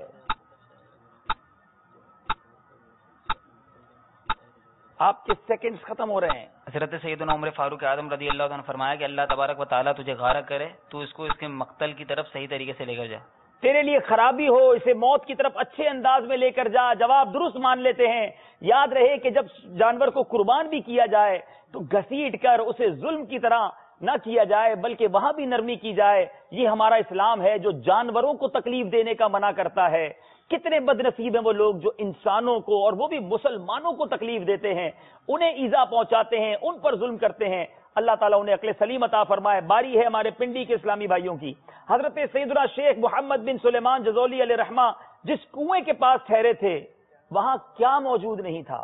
آپ کے سیکنڈز ختم ہو رہے ہیں. حضرت سیدنا عمر فاروق اعظم رضی اللہ عنہ نے فرمایا کہ اللہ تبارک و تعالیٰ تجھے غارہ کرے، تو اس کو اس کے مقتل کی طرف صحیح طریقے سے لے کر جا. تیرے لیے خرابی ہو، اسے موت کی طرف اچھے انداز میں لے کر جا. جواب درست مان لیتے ہیں. یاد رہے کہ جب جانور کو قربان بھی کیا جائے تو گھسیٹ کر اسے ظلم کی طرح نہ کیا جائے، بلکہ وہاں بھی نرمی کی جائے. یہ ہمارا اسلام ہے جو جانوروں کو تکلیف دینے کا منع کرتا ہے. کتنے بد نصیب ہیں وہ لوگ جو انسانوں کو، اور وہ بھی مسلمانوں کو تکلیف دیتے ہیں، انہیں ایذا پہنچاتے ہیں، ان پر ظلم کرتے ہیں. اللہ تعالیٰ انہیں عقل سلیم عطا فرمائے. باری ہے ہمارے پنڈی کے اسلامی بھائیوں کی. حضرت سیدنا شیخ محمد بن سلیمان جزولی علیہ رحمہ جس کنویں کے پاس ٹھہرے تھے وہاں کیا موجود نہیں تھا؟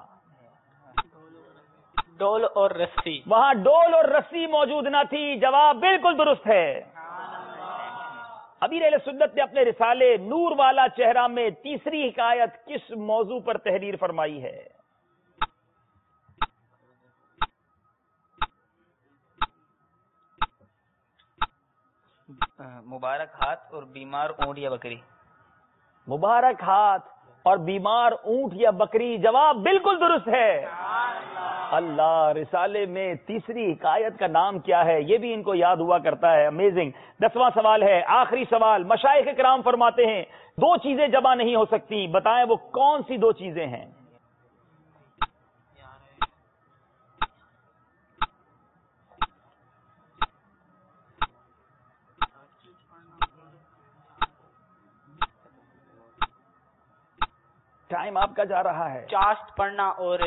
ڈول اور رسی. وہاں ڈول اور رسی موجود نہ تھی. جواب بالکل درست ہے. امیر اہل سنت نے اپنے رسالے نور والا چہرہ میں تیسری حکایت کس موضوع پر تحریر فرمائی ہے؟ مبارک ہاتھ اور بیمار اونٹ یا بکری. مبارک ہاتھ اور بیمار اونٹ یا بکری. جواب بالکل درست ہے. اللہ، رسالے میں تیسری حکایت کا نام کیا ہے؟ یہ بھی ان کو یاد ہوا کرتا ہے. امیزنگ. 10واں سوال ہے، آخری سوال. مشائخ کرام فرماتے ہیں دو چیزیں جمع نہیں ہو سکتی، بتائیں وہ کون سی دو چیزیں ہیں؟ ٹائم آپ کا جا رہا ہے. چاشت پڑھنا اور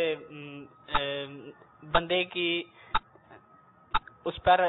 بندے کی اس پر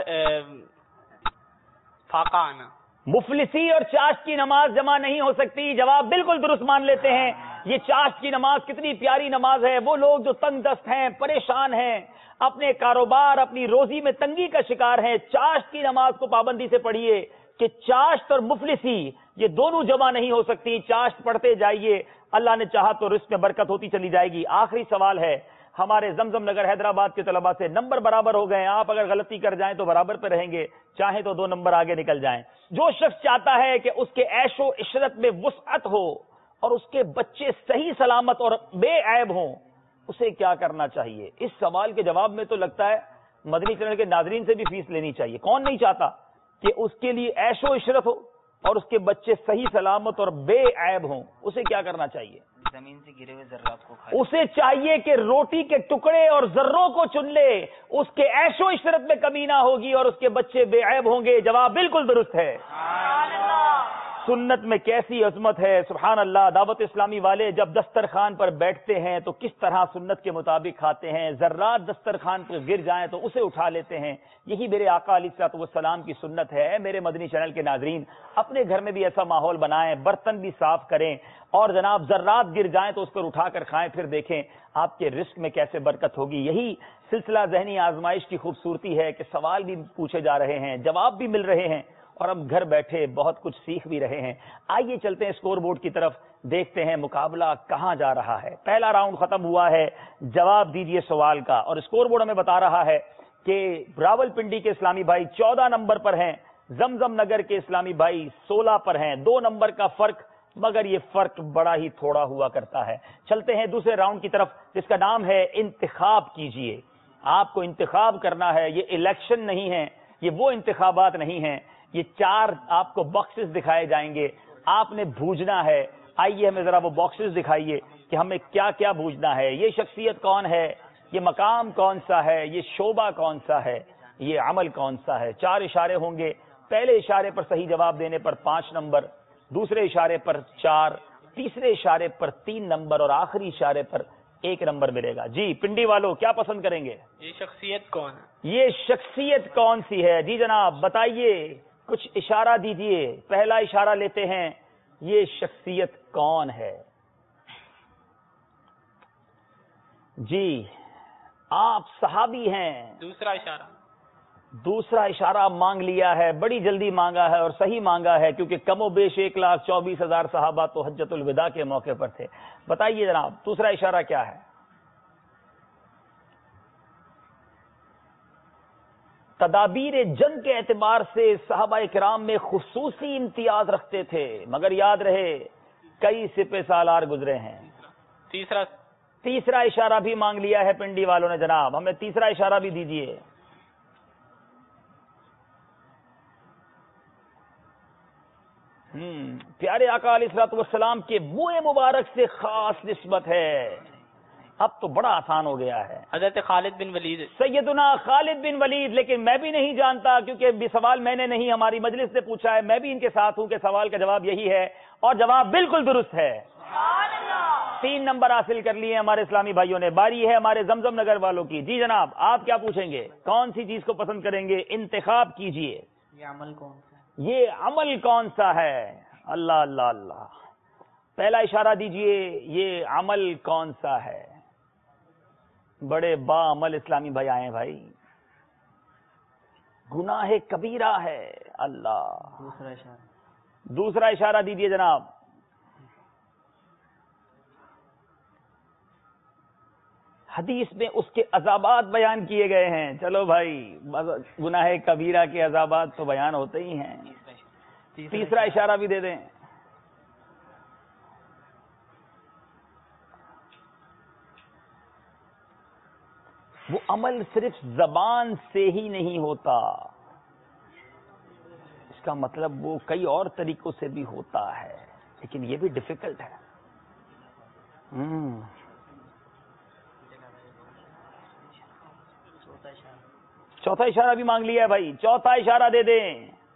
فاقہ آنا. مفلسی اور چاشت کی نماز جمع نہیں ہو سکتی. جواب بالکل درست مان لیتے ہیں. یہ چاشت کی نماز کتنی پیاری نماز ہے. وہ لوگ جو تنگ دست ہیں، پریشان ہیں، اپنے کاروبار اپنی روزی میں تنگی کا شکار ہیں، چاشت کی نماز کو پابندی سے پڑھیے کہ چاشت اور مفلسی یہ دونوں جمع نہیں ہو سکتی. چاشت پڑھتے جائیے، اللہ نے چاہا تو رزق میں برکت ہوتی چلی جائے گی. آخری سوال ہے ہمارے زمزم نگر حیدرآباد کے طلباء سے. نمبر برابر ہو گئے. آپ اگر غلطی کر جائیں تو برابر پہ رہیں گے، چاہیں تو 2 نمبر آگے نکل جائیں. جو شخص چاہتا ہے کہ اس کے عیش و عشرت میں وسعت ہو اور اس کے بچے صحیح سلامت اور بے عیب ہوں، اسے کیا کرنا چاہیے؟ اس سوال کے جواب میں تو لگتا ہے مدنی چینل کے ناظرین سے بھی فیس لینی چاہیے. کون نہیں چاہتا کہ اس کے لیے عیش و عشرت ہو اور اس کے بچے صحیح سلامت اور بے عیب ہوں؟ اسے کیا کرنا چاہیے؟ زمین سے گرے ہوئے ذرات کو کھائے. اسے چاہیے کہ روٹی کے ٹکڑے اور ذروں کو چن لے. اس کے عیش و عشرت میں کمی نہ ہوگی اور اس کے بچے بے عیب ہوں گے. جواب بالکل درست ہے. سنت میں کیسی عظمت ہے. سبحان اللہ. دعوت اسلامی والے جب دسترخوان پر بیٹھتے ہیں تو کس طرح سنت کے مطابق کھاتے ہیں. ذرات دسترخوان پر گر جائیں تو اسے اٹھا لیتے ہیں. یہی میرے آقا علیہ الصلوۃ والسلام کی سنت ہے. میرے مدنی چینل کے ناظرین اپنے گھر میں بھی ایسا ماحول بنائیں، برتن بھی صاف کریں اور جناب ذرات گر جائیں تو اس پر اٹھا کر کھائیں. پھر دیکھیں آپ کے رزق میں کیسے برکت ہوگی. یہی سلسلہ ذہنی آزمائش کی خوبصورتی ہے کہ سوال بھی پوچھے جا رہے ہیں، جواب بھی مل رہے ہیں اور ہم گھر بیٹھے بہت کچھ سیکھ بھی رہے ہیں. آئیے چلتے ہیں اسکور بورڈ کی طرف، دیکھتے ہیں مقابلہ کہاں جا رہا ہے. پہلا راؤنڈ ختم ہوا ہے. جواب دیجئے سوال کا. اور اسکور بورڈ ہمیں بتا رہا ہے کہ راول پنڈی کے اسلامی بھائی 14 نمبر پر ہیں، زمزم نگر کے اسلامی بھائی 16 پر ہیں. 2 نمبر کا فرق، مگر یہ فرق بڑا ہی تھوڑا ہوا کرتا ہے. چلتے ہیں دوسرے راؤنڈ کی طرف جس کا نام ہے انتخاب کیجئے. آپ کو انتخاب کرنا ہے. یہ الیکشن نہیں ہے, یہ وہ انتخابات نہیں ہیں. یہ 4 آپ کو باکسز دکھائے جائیں گے, آپ نے بھوجنا ہے. آئیے ہمیں ذرا وہ باکسز دکھائیے کہ ہمیں کیا کیا بھوجنا ہے. یہ شخصیت کون ہے, یہ مقام کون سا ہے, یہ شعبہ کون سا ہے, یہ عمل کون سا ہے. 4 اشارے ہوں گے. پہلے اشارے پر صحیح جواب دینے پر 5 نمبر, دوسرے اشارے پر 4, تیسرے اشارے پر 3 نمبر اور آخری اشارے پر 1 نمبر ملے گا. جی پنڈی والوں کیا پسند کریں گے؟ یہ شخصیت کون ہے؟ یہ شخصیت کون سی ہے؟ جی جناب بتائیے, کچھ اشارہ دیجئے. پہلا اشارہ لیتے ہیں, یہ شخصیت کون ہے؟ جی آپ صحابی ہیں. دوسرا اشارہ مانگ لیا ہے, بڑی جلدی مانگا ہے اور صحیح مانگا ہے, کیونکہ کم و بیش 1,24,000 صحابہ تو حجۃ الوداع کے موقع پر تھے. بتائیے جناب دوسرا اشارہ کیا ہے؟ تدابیر جنگ کے اعتبار سے صحابہ کرام میں خصوصی امتیاز رکھتے تھے, مگر یاد رہے کئی سپہ سالار گزرے ہیں. تیسرا اشارہ بھی مانگ لیا ہے پنڈی والوں نے. جناب ہمیں تیسرا اشارہ بھی دیجیے. پیارے آقا علیہ الصلوۃ والسلام کے منہ مبارک سے خاص نسبت ہے. اب تو بڑا آسان ہو گیا ہے. حضرت خالد بن ولید. سیدنا خالد بن ولید. لیکن میں بھی نہیں جانتا, کیونکہ سوال میں نے نہیں, ہماری مجلس نے پوچھا ہے. میں بھی ان کے ساتھ ہوں کہ سوال کا جواب یہی ہے, اور جواب بالکل درست ہے. 3 نمبر حاصل کر لیے ہمارے اسلامی بھائیوں نے. باری ہے ہمارے زمزم نگر والوں کی. جی جناب آپ کیا پوچھیں گے؟ کون سی چیز کو پسند کریں گے؟ انتخاب کیجئے. یہ عمل کون سا ہے؟ یہ عمل کون سا ہے؟ اللہ اللہ اللہ. پہلا اشارہ دیجئے, یہ عمل کون سا ہے؟ بڑے با عمل اسلامی بھائی آئے ہیں بھائی. گناہ کبیرہ ہے. اللہ. دوسرا اشارہ دیجئے جناب. حدیث میں اس کے عذابات بیان کیے گئے ہیں. چلو بھائی, گناہ کبیرہ کے عذابات تو بیان ہوتے ہی ہیں. تیسرا اشارہ بھی دے دیں. وہ عمل صرف زبان سے ہی نہیں ہوتا, اس کا مطلب وہ کئی اور طریقوں سے بھی ہوتا ہے, لیکن یہ بھی ڈیفیکلٹ ہے. چوتھا اشارہ بھی مانگ لیا ہے بھائی. چوتھا اشارہ دے دیں.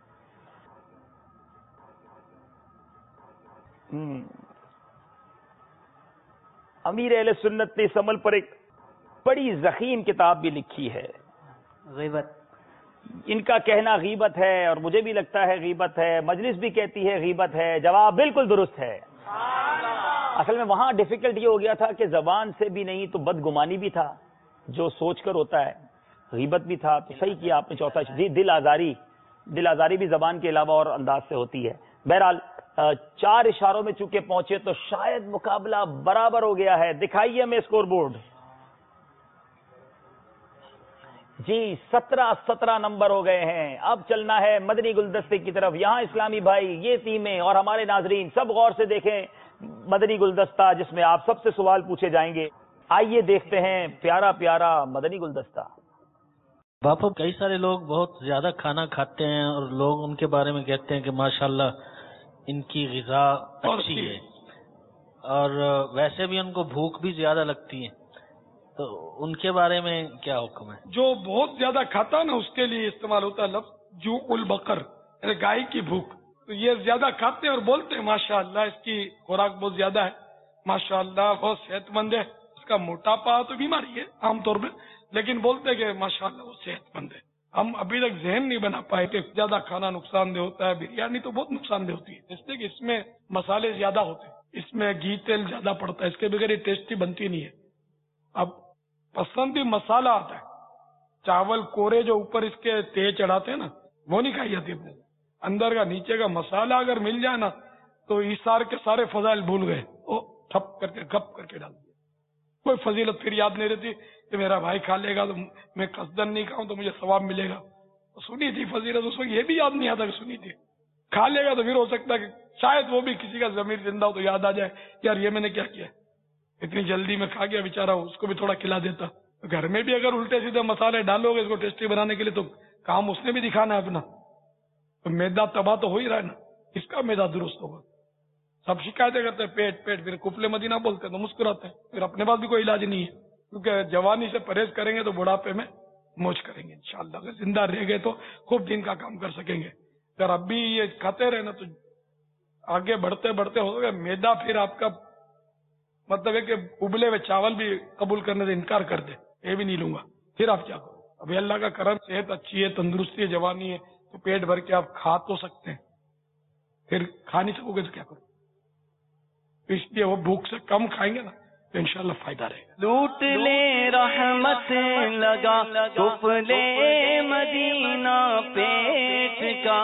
امیر اہل سنت نے اس عمل پر ایک بڑی ضخیم کتاب بھی لکھی ہے. غیبت. ان کا کہنا غیبت ہے, اور مجھے بھی لگتا ہے غیبت ہے. مجلس بھی کہتی ہے غیبت ہے. جواب بالکل درست ہے. اصل میں وہاں ڈیفیکلٹ یہ ہو گیا تھا کہ زبان سے بھی نہیں تو بدگمانی بھی تھا, جو سوچ کر ہوتا ہے. غیبت بھی تھا, تو صحیح کیا آپ نے چوتھا. جی دل آزاری بھی زبان کے علاوہ اور انداز سے ہوتی ہے. بہرحال 4 اشاروں میں چونکہ پہنچے تو شاید مقابلہ برابر ہو گیا ہے. دکھائیے ہمیں اسکور بورڈ. جی 17 نمبر ہو گئے ہیں. اب چلنا ہے مدنی گلدستے کی طرف. یہاں اسلامی بھائی, یہ ٹیمیں اور ہمارے ناظرین سب غور سے دیکھیں مدنی گلدستہ, جس میں آپ سب سے سوال پوچھے جائیں گے. آئیے دیکھتے ہیں پیارا پیارا مدنی گلدستہ. باپا کئی سارے لوگ بہت زیادہ کھانا کھاتے ہیں اور لوگ ان کے بارے میں کہتے ہیں کہ ماشاءاللہ ان کی غذا اچھی ہے, اور ویسے بھی ان کو بھوک بھی زیادہ لگتی ہے, تو ان کے بارے میں کیا حکم ہے؟ جو بہت زیادہ کھاتا ہے نا اس کے لیے استعمال ہوتا ہے لفظ جو البقر, یعنی گائے کی بھوک. تو یہ زیادہ کھاتے ہیں اور بولتے ہیں ماشاءاللہ اس کی خوراک بہت زیادہ ہے, ماشاءاللہ بہت صحت مند ہے. اس کا موٹاپا تو بیماری ہے عام طور پہ, لیکن بولتے ہیں کہ ماشاءاللہ وہ صحت مند ہے. ہم ابھی تک ذہن نہیں بنا پائے کہ زیادہ کھانا نقصان دہ ہوتا ہے. بریانی تو بہت نقصان دہ ہوتی ہے, اس لیے کہ اس میں مسالے زیادہ ہوتے ہیں, اس میں گھی تیل زیادہ پڑتا ہے, اس کے بغیر یہ ٹیسٹی بنتی نہیں ہے. اب پسند بھی مسالہ آتا ہے. چاول کورے جو اوپر اس کے تیز چڑھاتے ہیں نا, وہ نہیں کھائی جاتی. اندر کا نیچے کا مسالہ اگر مل جائے نا تو ایثار کے سارے فضائل بھول گئے, وہ ٹھپ کر کے گپ کر کے ڈال دیا. کوئی فضیلت پھر یاد نہیں رہتی کہ میرا بھائی کھا لے گا تو میں قصدن نہیں کھاؤں تو مجھے ثواب ملے گا. سنی تھی فضیلت, اس وقت یہ بھی یاد نہیں آتا کہ سنی تھی. کھا لے گا تو پھر ہو سکتا ہے کہ شاید وہ بھی کسی کا ضمیر زندہ ہو تو یاد آ جائے یار یہ میں نے کیا کیا, اتنی جلدی میں کھا گیا بیچارہ, اس کو بھی تھوڑا کھلا دیتا. گھر میں بھی اگر الٹے سیدھے مسالے ڈالو گے اس کو ٹیسٹی بنانے کے لیے تو کام اس نے بھی دکھانا ہے اپنا. تو میدا تباہ تو ہو ہی رہا ہے نا, اس کا میدا درست ہوگا. سب شکایتیں کرتے ہیں پیٹ پیٹ, پھر کفل مدینہ بولتے ہیں تو مسکراتے ہیں, پھر اپنے پاس بھی کوئی علاج نہیں ہے. کیونکہ جوانی سے پرہیز کریں گے تو بڑھاپے میں موج کریں گے انشاءاللہ. اگر زندہ رہ گئے تو خوب دین کا کام کر سکیں گے. اگر اب بھی یہ کھاتے رہے نا تو آگے بڑھتے بڑھتے ہو گئے میدا, پھر آپ کا مطلب ہے کہ ابلے ہوئے چاول بھی قبول کرنے سے انکار کر دے, یہ بھی نہیں لوں گا, پھر آپ کیا کرو؟ ابھی اللہ کا کرم, صحت اچھی ہے, تندرستی ہے, جوانی ہے, تو پیٹ بھر کے آپ کھا تو سکتے ہیں. پھر کھا نہیں سکو گے تو کیا کرو؟ اس لیے وہ بھوک سے کم کھائیں گے نا تو انشاءاللہ فائدہ رہے گا. لوٹ لے رحمت لگا کفلے مدینہ پیٹ کا,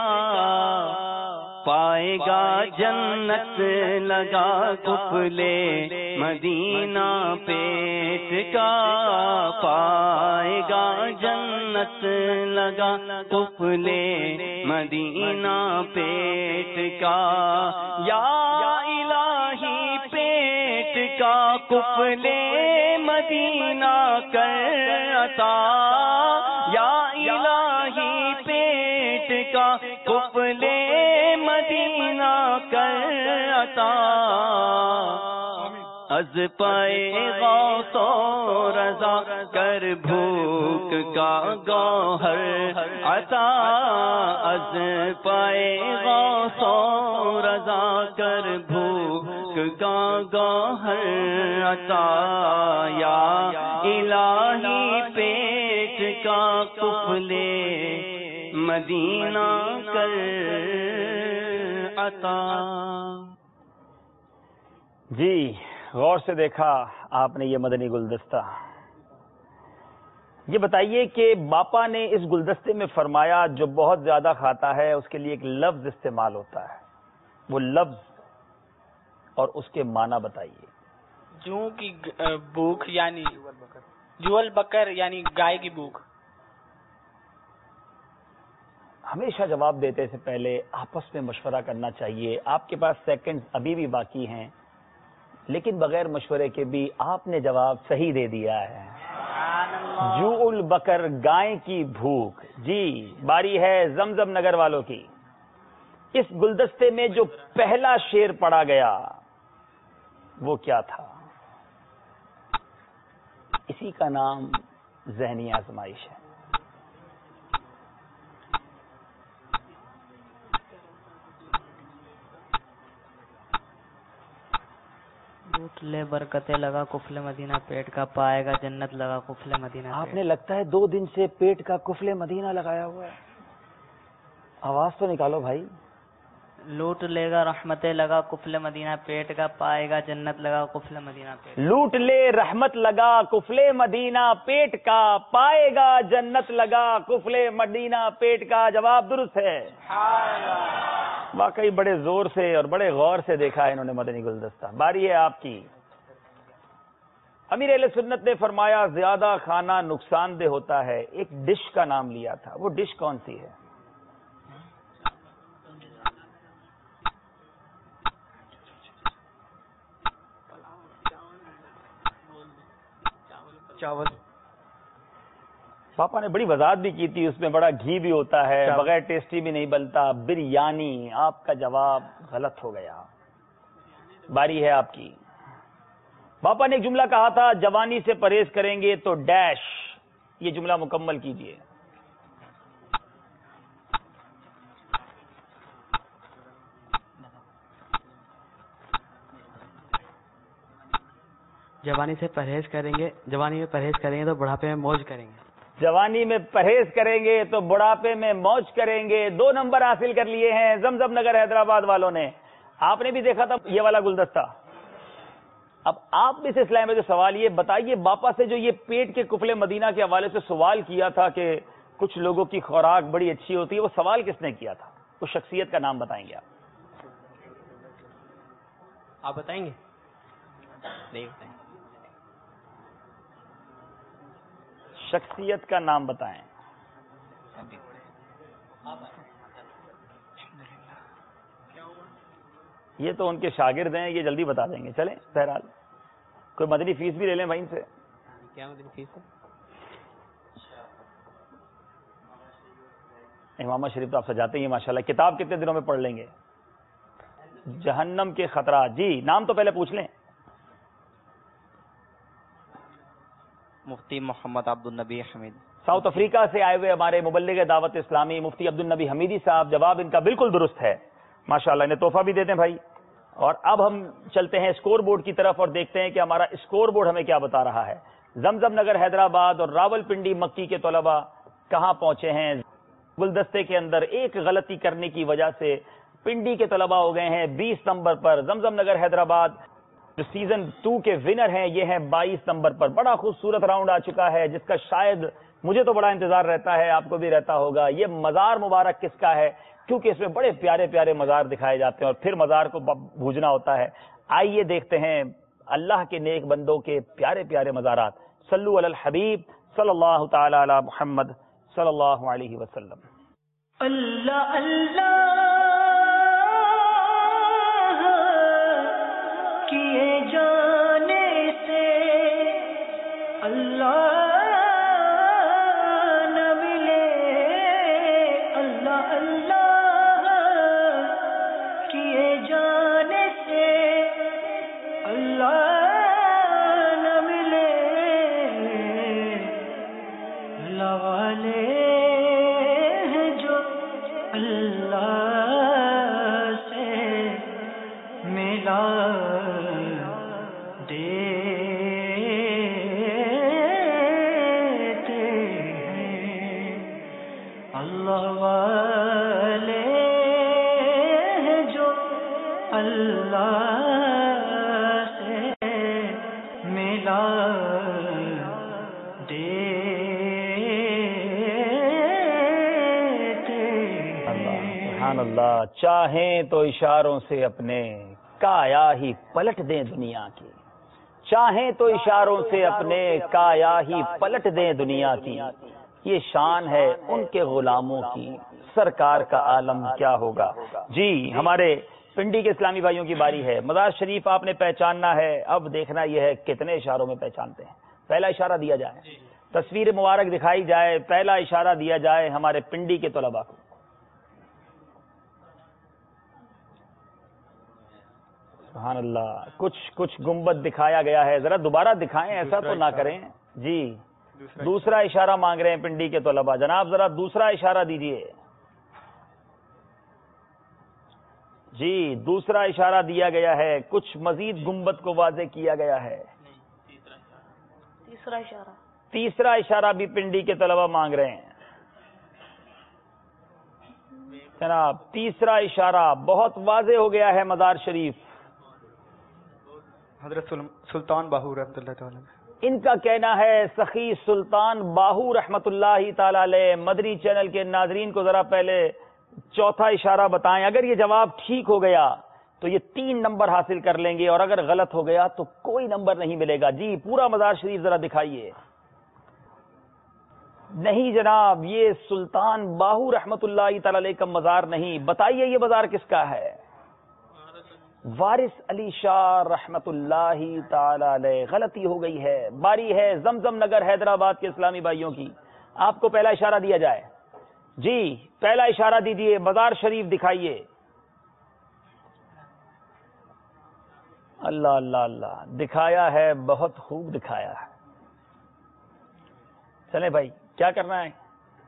پائے گا جنت لگا کفلے مدینہ پیٹ کا, پائے گا جنت لگا کفلے مدینہ پیٹ کا. یا الہی پیٹ کا کفلے مدینہ کر عطا, یا الہی پیٹ کا کفلے مدینہ کر عطا. از پائے غوث و رضا کر بھوک کا گوہر عطا, از پائے غوث و رضا کر بھوک کا گوہر عطا. یا الہی پیٹ کا کفلے مدینہ کر عطا. جی غور سے دیکھا آپ نے یہ مدنی گلدستہ. یہ بتائیے کہ باپا نے اس گلدستے میں فرمایا جو بہت زیادہ کھاتا ہے اس کے لیے ایک لفظ استعمال ہوتا ہے, وہ لفظ اور اس کے معنی بتائیے. جو کی بھوک یعنی جول بکر یعنی گائے کی بھوک. ہمیشہ جواب دیتے سے پہلے آپس میں مشورہ کرنا چاہیے. آپ کے پاس سیکنڈز ابھی بھی باقی ہیں, لیکن بغیر مشورے کے بھی آپ نے جواب صحیح دے دیا ہے. جو البکر گائے کی بھوک. جی باری ہے زمزم نگر والوں کی. اس گلدستے میں جو پہلا شعر پڑھا گیا وہ کیا تھا؟ اسی کا نام ذہنی آزمائش ہے. لوٹ لے برکتیں لگا کفل مدینہ پیٹ کا, پائے گا جنت لگا کفل مدینہ. آپ نے لگتا ہے 2 دن سے پیٹ کا کفل مدینہ لگایا ہوا ہے. آواز تو نکالو بھائی. لوٹ لے گا رحمتیں لگا کفل مدینہ پیٹ کا, پائے گا جنت لگا کفل مدینہ پیٹ. لوٹ لے رحمت لگا کفل مدینہ پیٹ کا, پائے گا جنت لگا کفل مدینہ پیٹ کا. جواب درست ہے. واقعی بڑے زور سے اور بڑے غور سے دیکھا ہے انہوں نے مدنی گلدستہ. باری ہے آپ کی. امیر اہل سنت نے فرمایا زیادہ کھانا نقصان دہ ہوتا ہے. ایک ڈش کا نام لیا تھا, وہ ڈش کون سی ہے؟ چاول. پاپا نے بڑی وضاحت بھی کی تھی, اس میں بڑا گھی بھی ہوتا ہے, بغیر ٹیسٹی بھی نہیں بنتا. بریانی. آپ کا جواب غلط ہو گیا. باری ہے آپ کی. پاپا نے ایک جملہ کہا تھا جوانی سے پرہیز کریں گے تو ڈیش. یہ جملہ مکمل کیجئے. جوانی سے پرہیز کریں گے, جوانی میں پرہیز کریں گے تو بڑھاپے میں موج کریں گے. جوانی میں پرہیز کریں گے تو بڑھاپے میں موج کریں گے. 2 نمبر حاصل کر لیے ہیں زمزم نگر حیدرآباد والوں نے. آپ نے بھی دیکھا تھا یہ والا گلدستہ. اب آپ بھی اس سلسلے میں جو سوال یہ بتائیے, باپا سے جو یہ پیٹ کے کفل مدینہ کے حوالے سے سوال کیا تھا کہ کچھ لوگوں کی خوراک بڑی اچھی ہوتی ہے, وہ سوال کس نے کیا تھا؟ اس شخصیت کا نام بتائیں گے آپ بتائیں گے؟ نہیں بتائیں. شخصیت کا نام بتائیں. یہ تو ان کے شاگرد ہیں, یہ جلدی بتا دیں گے. چلیں بہرحال کوئی مدنی فیس بھی لے لیں بھائی ان سے. کیا مدنی فیس ہے؟ امامہ شریف تو آپ سجاتے ہی ہیں ماشاءاللہ. کتاب کتنے دنوں میں پڑھ لیں گے؟ جہنم کے خطرات. جی نام تو پہلے پوچھ لیں. مفتی محمد عبد النبی حمید. ساؤتھ افریقہ سے آئے ہوئے ہمارے مبلغ دعوت اسلامی مفتی عبد النبی حمیدی صاحب. جواب ان کا بالکل درست ہے ماشاءاللہ. انہیں تحفہ بھی دیتے ہیں بھائی. اور اب ہم چلتے ہیں اسکور بورڈ کی طرف اور دیکھتے ہیں کہ ہمارا اسکور بورڈ ہمیں کیا بتا رہا ہے. زمزم نگر حیدرآباد اور راول پنڈی مکی کے طلباء کہاں پہنچے ہیں؟ گلدستے کے اندر ایک غلطی کرنے کی وجہ سے پنڈی کے طلباء ہو گئے ہیں 20 نمبر پر. زمزم نگر حیدرآباد جو سیزن 2 کے ونر ہیں یہ ہیں 22 نمبر پر. بڑا خوبصورت راؤنڈ آ چکا ہے جس کا شاید مجھے تو بڑا انتظار رہتا ہے, آپ کو بھی رہتا ہوگا. یہ مزار مبارک کس کا ہے؟ کیونکہ اس میں بڑے پیارے پیارے مزار دکھائے جاتے ہیں اور پھر مزار کو بھوجنا ہوتا ہے. آئیے دیکھتے ہیں اللہ کے نیک بندوں کے پیارے پیارے مزارات. صلو علی الحبیب صلی اللہ تعالی علی محمد صلی اللہ علیہ وسلم. اللہ اللہ کیے جانے سے اللہ نہ ملے. اللہ اللہ کیے جانے سے اللہ نہ ملے. اللہ والے ہیں جو اللہ سے ملا اللہ والے ہیں جو اللہ سے ملا سبحان اللہ. چاہیں تو اشاروں سے اپنے کایا ہی پلٹ دیں دنیا کی. چاہیں تو اشاروں سے اپنے کایا ہی پلٹ دیں دنیا کی. یہ شان ہے ان کے غلاموں کی, سرکار کا عالم کیا ہوگا. جی ہمارے پنڈی کے اسلامی بھائیوں کی باری ہے. مزار شریف آپ نے پہچاننا ہے. اب دیکھنا یہ ہے کتنے اشاروں میں پہچانتے ہیں. پہلا اشارہ دیا جائے, تصویر مبارک دکھائی جائے, پہلا اشارہ دیا جائے ہمارے پنڈی کے طلباء کو. سبحان اللہ. کچھ گنبد دکھایا گیا ہے, ذرا دوبارہ دکھائیں, ایسا تو نہ کریں. جی دوسرا اشارہ مانگ رہے ہیں پنڈی کے طلباء. جناب ذرا دوسرا اشارہ دیجئے. جی دوسرا اشارہ دیا گیا ہے, کچھ مزید گنبد کو واضح کیا گیا ہے. تیسرا اشارہ بھی پنڈی کے طلباء مانگ رہے ہیں. جناب تیسرا اشارہ بہت واضح ہو گیا ہے. مزار شریف حضرت سلطان باہو رحمۃ اللہ تعالی. ان کا کہنا ہے سخی سلطان باہو رحمت اللہ تعالی علیہ. مدری چینل کے ناظرین کو ذرا پہلے چوتھا اشارہ بتائیں. اگر یہ جواب ٹھیک ہو گیا تو یہ 3 نمبر حاصل کر لیں گے, اور اگر غلط ہو گیا تو کوئی نمبر نہیں ملے گا. جی پورا مزار شریف ذرا دکھائیے. نہیں جناب, یہ سلطان باہو رحمت اللہ تعالی علیہ کا مزار نہیں. بتائیے یہ مزار کس کا ہے؟ وارث علی شاہ رحمت اللہ تعالی علیہ. غلطی ہو گئی ہے. باری ہے زمزم نگر حیدرآباد کے اسلامی بھائیوں کی. آپ کو پہلا اشارہ دیا جائے. جی پہلا اشارہ دیجئے, مزار شریف دکھائیے. اللہ اللہ اللہ, دکھایا ہے, بہت خوب دکھایا ہے. چلیں بھائی کیا کرنا ہے؟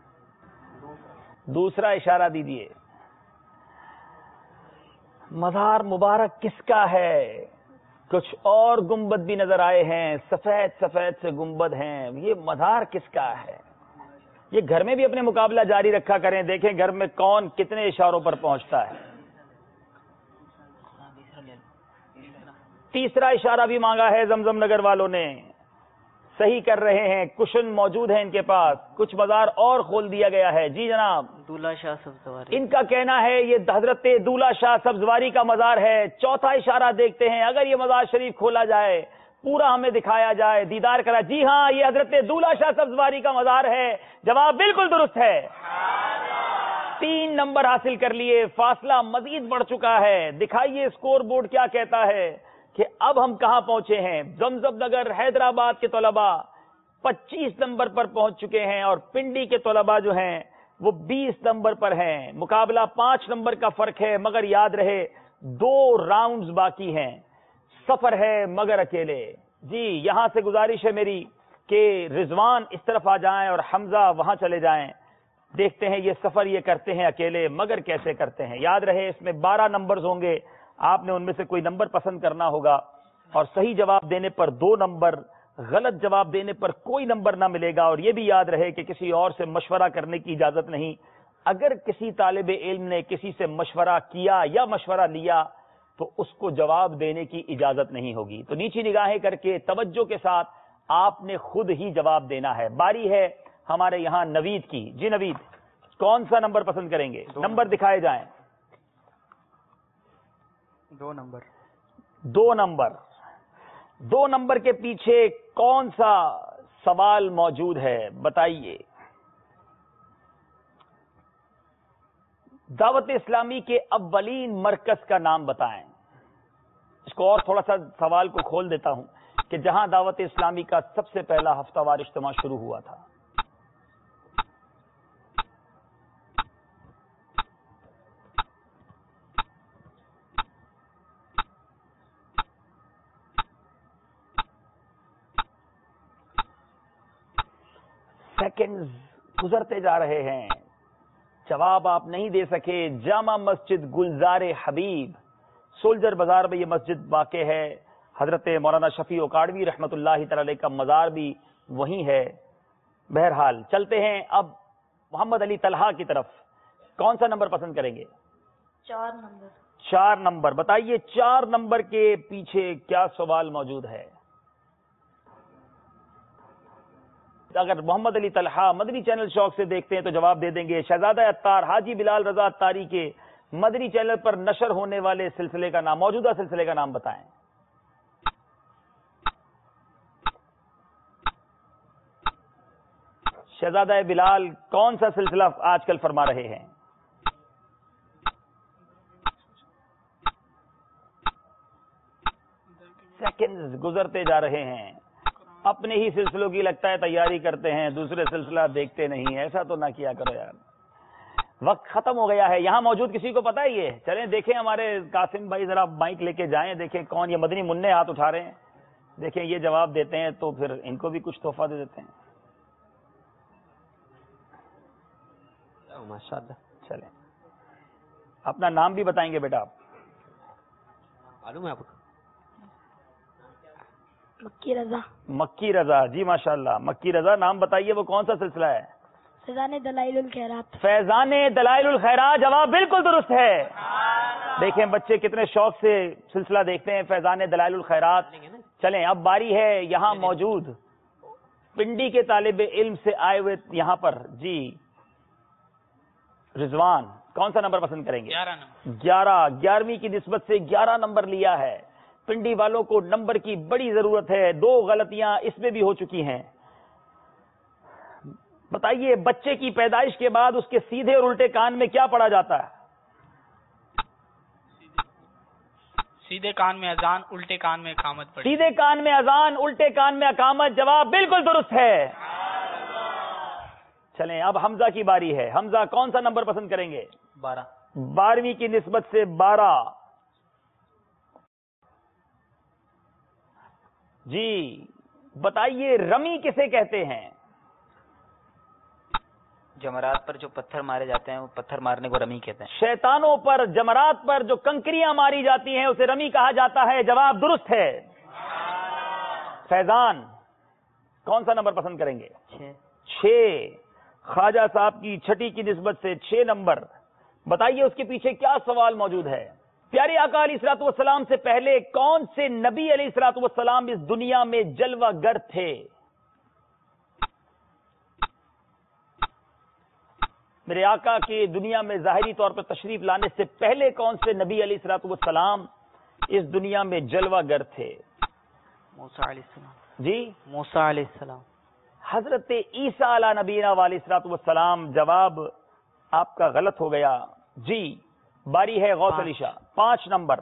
دوسرا اشارہ دیجئے. مزار مبارک کس کا ہے؟ کچھ اور گنبد بھی نظر آئے ہیں, سفید سفید سے گنبد ہیں. یہ مزار کس کا ہے؟ یہ گھر میں بھی اپنے مقابلہ جاری رکھا کریں, دیکھیں گھر میں کون کتنے اشاروں پر پہنچتا ہے. تیسرا اشارہ بھی مانگا ہے زمزم نگر والوں نے. صحیح کر رہے ہیں, کشن موجود ہے ان کے پاس. کچھ مزار اور کھول دیا گیا ہے. جی جناب دولہ شاہ سبزواری. ان کا کہنا ہے یہ حضرت دولہ شاہ سبزواری کا مزار ہے. چوتھا اشارہ دیکھتے ہیں, اگر یہ مزار شریف کھولا جائے, پورا ہمیں دکھایا جائے, دیدار کرا. جی ہاں یہ حضرت دولہ شاہ سبزواری کا مزار ہے. جواب بالکل درست ہے. 3 نمبر حاصل کر لیے, فاصلہ مزید بڑھ چکا ہے. دکھائیے اسکور بورڈ کیا کہتا ہے کہ اب ہم کہاں پہنچے ہیں. زمزم نگر حیدرآباد کے طلباء 25 نمبر پر پہنچ چکے ہیں, اور پنڈی کے طلباء جو ہیں وہ 20 نمبر پر ہیں. مقابلہ 5 نمبر کا فرق ہے، مگر یاد رہے 2 راؤنڈز باقی ہیں. سفر ہے مگر اکیلے. جی یہاں سے گزارش ہے میری کہ رضوان اس طرف آ جائیں اور حمزہ وہاں چلے جائیں. دیکھتے ہیں یہ سفر یہ کرتے ہیں اکیلے، مگر کیسے کرتے ہیں. یاد رہے اس میں 12 نمبرز ہوں گے، آپ نے ان میں سے کوئی نمبر پسند کرنا ہوگا، اور صحیح جواب دینے پر 2 نمبر، غلط جواب دینے پر کوئی نمبر نہ ملے گا. اور یہ بھی یاد رہے کہ کسی اور سے مشورہ کرنے کی اجازت نہیں. اگر کسی طالب علم نے کسی سے مشورہ کیا یا مشورہ لیا تو اس کو جواب دینے کی اجازت نہیں ہوگی. تو نیچی نگاہیں کر کے توجہ کے ساتھ آپ نے خود ہی جواب دینا ہے. باری ہے ہمارے یہاں نوید کی. جی نوید، کون سا نمبر پسند کریں گے؟ نمبر دکھائے جائیں. 2 نمبر. 2 نمبر. 2 نمبر کے پیچھے کون سا سوال موجود ہے بتائیے. دعوت اسلامی کے اولین مرکز کا نام بتائیں. اس کو اور تھوڑا سا سوال کو کھول دیتا ہوں کہ جہاں دعوت اسلامی کا سب سے پہلا ہفتہ وار اجتماع شروع ہوا تھا. سیکنڈز گزرتے جا رہے ہیں، جواب آپ نہیں دے سکے. جامع مسجد گلزار حبیب، سولجر بازار میں یہ مسجد واقع ہے. حضرت مولانا شفیع اوکاڑوی رحمۃ اللہ تعالی کا مزار بھی وہیں ہے. بہرحال چلتے ہیں اب محمد علی طلحہ کی طرف. کون سا نمبر پسند کریں گے؟ 4 نمبر. 4 نمبر. بتائیے 4 نمبر کے پیچھے کیا سوال موجود ہے. اگر محمد علی طلحہ مدنی چینل شوق سے دیکھتے ہیں تو جواب دے دیں گے. شہزادہ عطار حاجی بلال رضا عطاری کے مدنی چینل پر نشر ہونے والے سلسلے کا نام، موجودہ سلسلے کا نام بتائیں. شہزادہ بلال کون سا سلسلہ آج کل فرما رہے ہیں؟ سیکنڈز گزرتے جا رہے ہیں. اپنے ہی سلسلوں کی لگتا ہے تیاری کرتے ہیں، دوسرے سلسلہ دیکھتے نہیں. ایسا تو نہ کیا کرو یار، وقت ختم ہو گیا ہے. یہاں موجود کسی کو پتا ہے یہ؟ چلیں دیکھیں ہمارے قاسم بھائی ذرا مائک لے کے جائیں، دیکھیں کون یہ مدنی منع ہاتھ اٹھا رہے ہیں. دیکھیں یہ جواب دیتے ہیں تو پھر ان کو بھی کچھ تحفہ دے دیتے ہیں. ماشاءاللہ. چلیں اپنا نام بھی بتائیں گے بیٹا آپ؟ معلوم ہے آپ کو؟ مکی رضا. مکی رضا. جی ماشاءاللہ. مکی رضا نام بتائیے، وہ کون سا سلسلہ ہے؟ فیضان دلائل الخیرات. فیضان دلائل الخیرات. جواب بالکل درست ہے. دیکھیں بچے کتنے شوق سے سلسلہ دیکھتے ہیں، فیضان دلائل الخیرات. چلیں اب باری ہے یہاں موجود پنڈی کے طالب علم سے آئے ہوئے یہاں پر. جی رضوان کون سا نمبر پسند کریں گے؟ 11 نمبر. 11ویں کی نسبت سے 11 نمبر لیا ہے. پنڈی والوں کو نمبر کی بڑی ضرورت ہے. 2 غلطیاں اس میں بھی ہو چکی ہیں. بتائیے بچے کی پیدائش کے بعد اس کے سیدھے اور الٹے کان میں کیا پڑا جاتا ہے؟ سیدھے کان میں اذان، الٹے کان میں اقامت پڑی. سیدھے کان میں اذان، الٹے کان میں اقامت. جواب بالکل درست ہے. چلیں اب حمزہ کی باری ہے. حمزہ کون سا نمبر پسند کریں گے؟ 12. 12ویں کی نسبت سے 12. جی بتائیے رمی کسے کہتے ہیں؟ جمرات پر جو پتھر مارے جاتے ہیں وہ پتھر مارنے کو رمی کہتے ہیں. شیطانوں پر، جمرات پر جو کنکریاں ماری جاتی ہیں اسے رمی کہا جاتا ہے. جواب درست ہے. فیضان کون سا نمبر پسند کریں گے؟ 6. خواجہ صاحب کی چھٹی کی نسبت سے 6 نمبر. بتائیے اس کے پیچھے کیا سوال موجود ہے؟ پیارے آقا علیہ الصلوۃ والسلام سے پہلے کون سے نبی علیہ الصلوۃ والسلام اس دنیا میں جلوہ گر تھے؟ میرے آقا کے دنیا میں ظاہری طور پر تشریف لانے سے پہلے کون سے نبی علیہ الصلوۃ والسلام اس دنیا میں جلوہ گر تھے؟ موسیٰ علیہ السلام. جی موسیٰ علیہ السلام. حضرت عیسیٰ علیہ نبینا علیہ الصلوۃ والسلام. جواب آپ کا غلط ہو گیا. جی باری ہے غوث علی شاہ. 5 نمبر.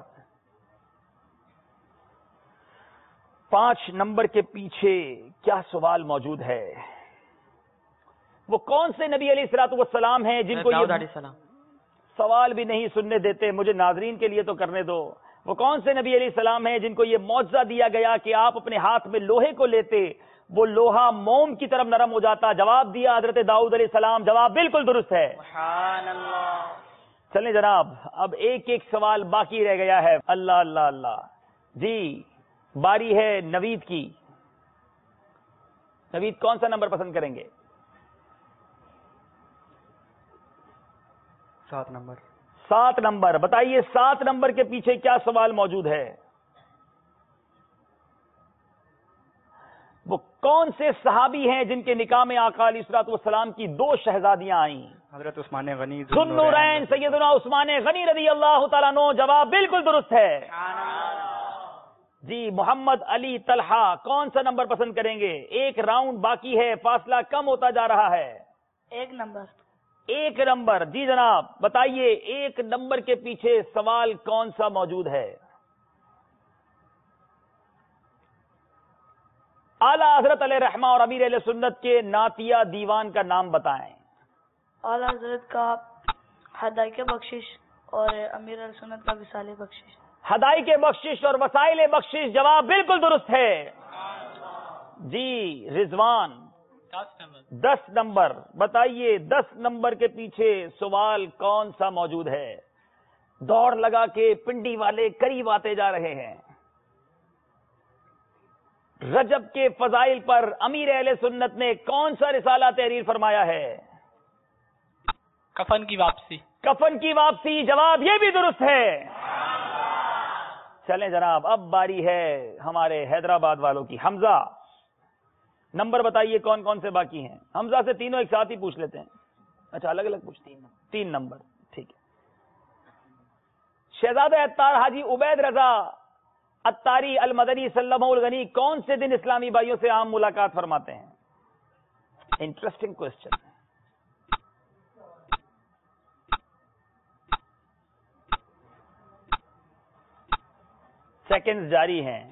5 نمبر کے پیچھے کیا سوال موجود ہے؟ وہ کون سے نبی علیہ الصلوۃ والسلام ہیں جن کو داؤد علیہ السلام. سوال بھی نہیں سننے دیتے، مجھے ناظرین کے لیے تو کرنے دو. وہ کون سے نبی علیہ السلام ہیں جن کو یہ معجزہ دیا گیا کہ آپ اپنے ہاتھ میں لوہے کو لیتے وہ لوہا موم کی طرف نرم ہو جاتا؟ جواب دیا حضرت داؤد علیہ السلام. جواب بالکل درست ہے. سبحان اللہ. چلیں جناب، اب ایک ایک سوال باقی رہ گیا ہے. اللہ اللہ اللہ. جی باری ہے نوید کی. نوید کون سا نمبر پسند کریں گے؟ 7 نمبر. 7 نمبر. بتائیے 7 نمبر کے پیچھے کیا سوال موجود ہے؟ وہ کون سے صحابی ہیں جن کے نکاح میں آقا علیہ الصلوۃ والسلام کی 2 شہزادیاں آئیں؟ حضرت عثمان غنی ذوالنورین سیدنا عثمان غنی رضی اللہ تعالیٰ عنہ. جواب بالکل درست ہے. جی محمد علی طلحہ کون سا نمبر پسند کریں گے؟ ایک راؤنڈ باقی ہے، فاصلہ کم ہوتا جا رہا ہے. 1 نمبر. 1 نمبر. جی جناب بتائیے 1 نمبر کے پیچھے سوال کون سا موجود ہے؟ اعلیٰ حضرت علیہ رحمہ اور امیر علیہ سنت کے نعتیہ دیوان کا نام بتائیں. اعلیٰ حضرت کا ہدایت بخشش اور امیر علیہ سنت کا وصال بخشش. ہدایت بخشش اور وسائل بخشش. جواب بالکل درست ہے. جی رضوان 10 نمبر. بتائیے 10 نمبر کے پیچھے سوال کون سا موجود ہے؟ دوڑ لگا کے پنڈی والے قریب آتے جا رہے ہیں. رجب کے فضائل پر امیر اہل سنت نے کون سا رسالہ تحریر فرمایا ہے؟ کفن کی واپسی. کفن کی واپسی. جواب یہ بھی درست ہے. چلیں جناب اب باری ہے ہمارے حیدرآباد والوں کی. حمزہ نمبر بتائیے کون کون سے باقی ہیں؟ حمزہ سے تینوں ایک ساتھ ہی پوچھ لیتے ہیں. اچھا الگ الگ پوچھتے ہیں. 3 نمبر ٹھیک ہے. شہزادہ اتار حاجی عبید رضا اتاری المدنی سلمہ الغنی کون سے دن اسلامی بھائیوں سے عام ملاقات فرماتے ہیں؟ Interesting question. سیکنڈز جاری ہیں.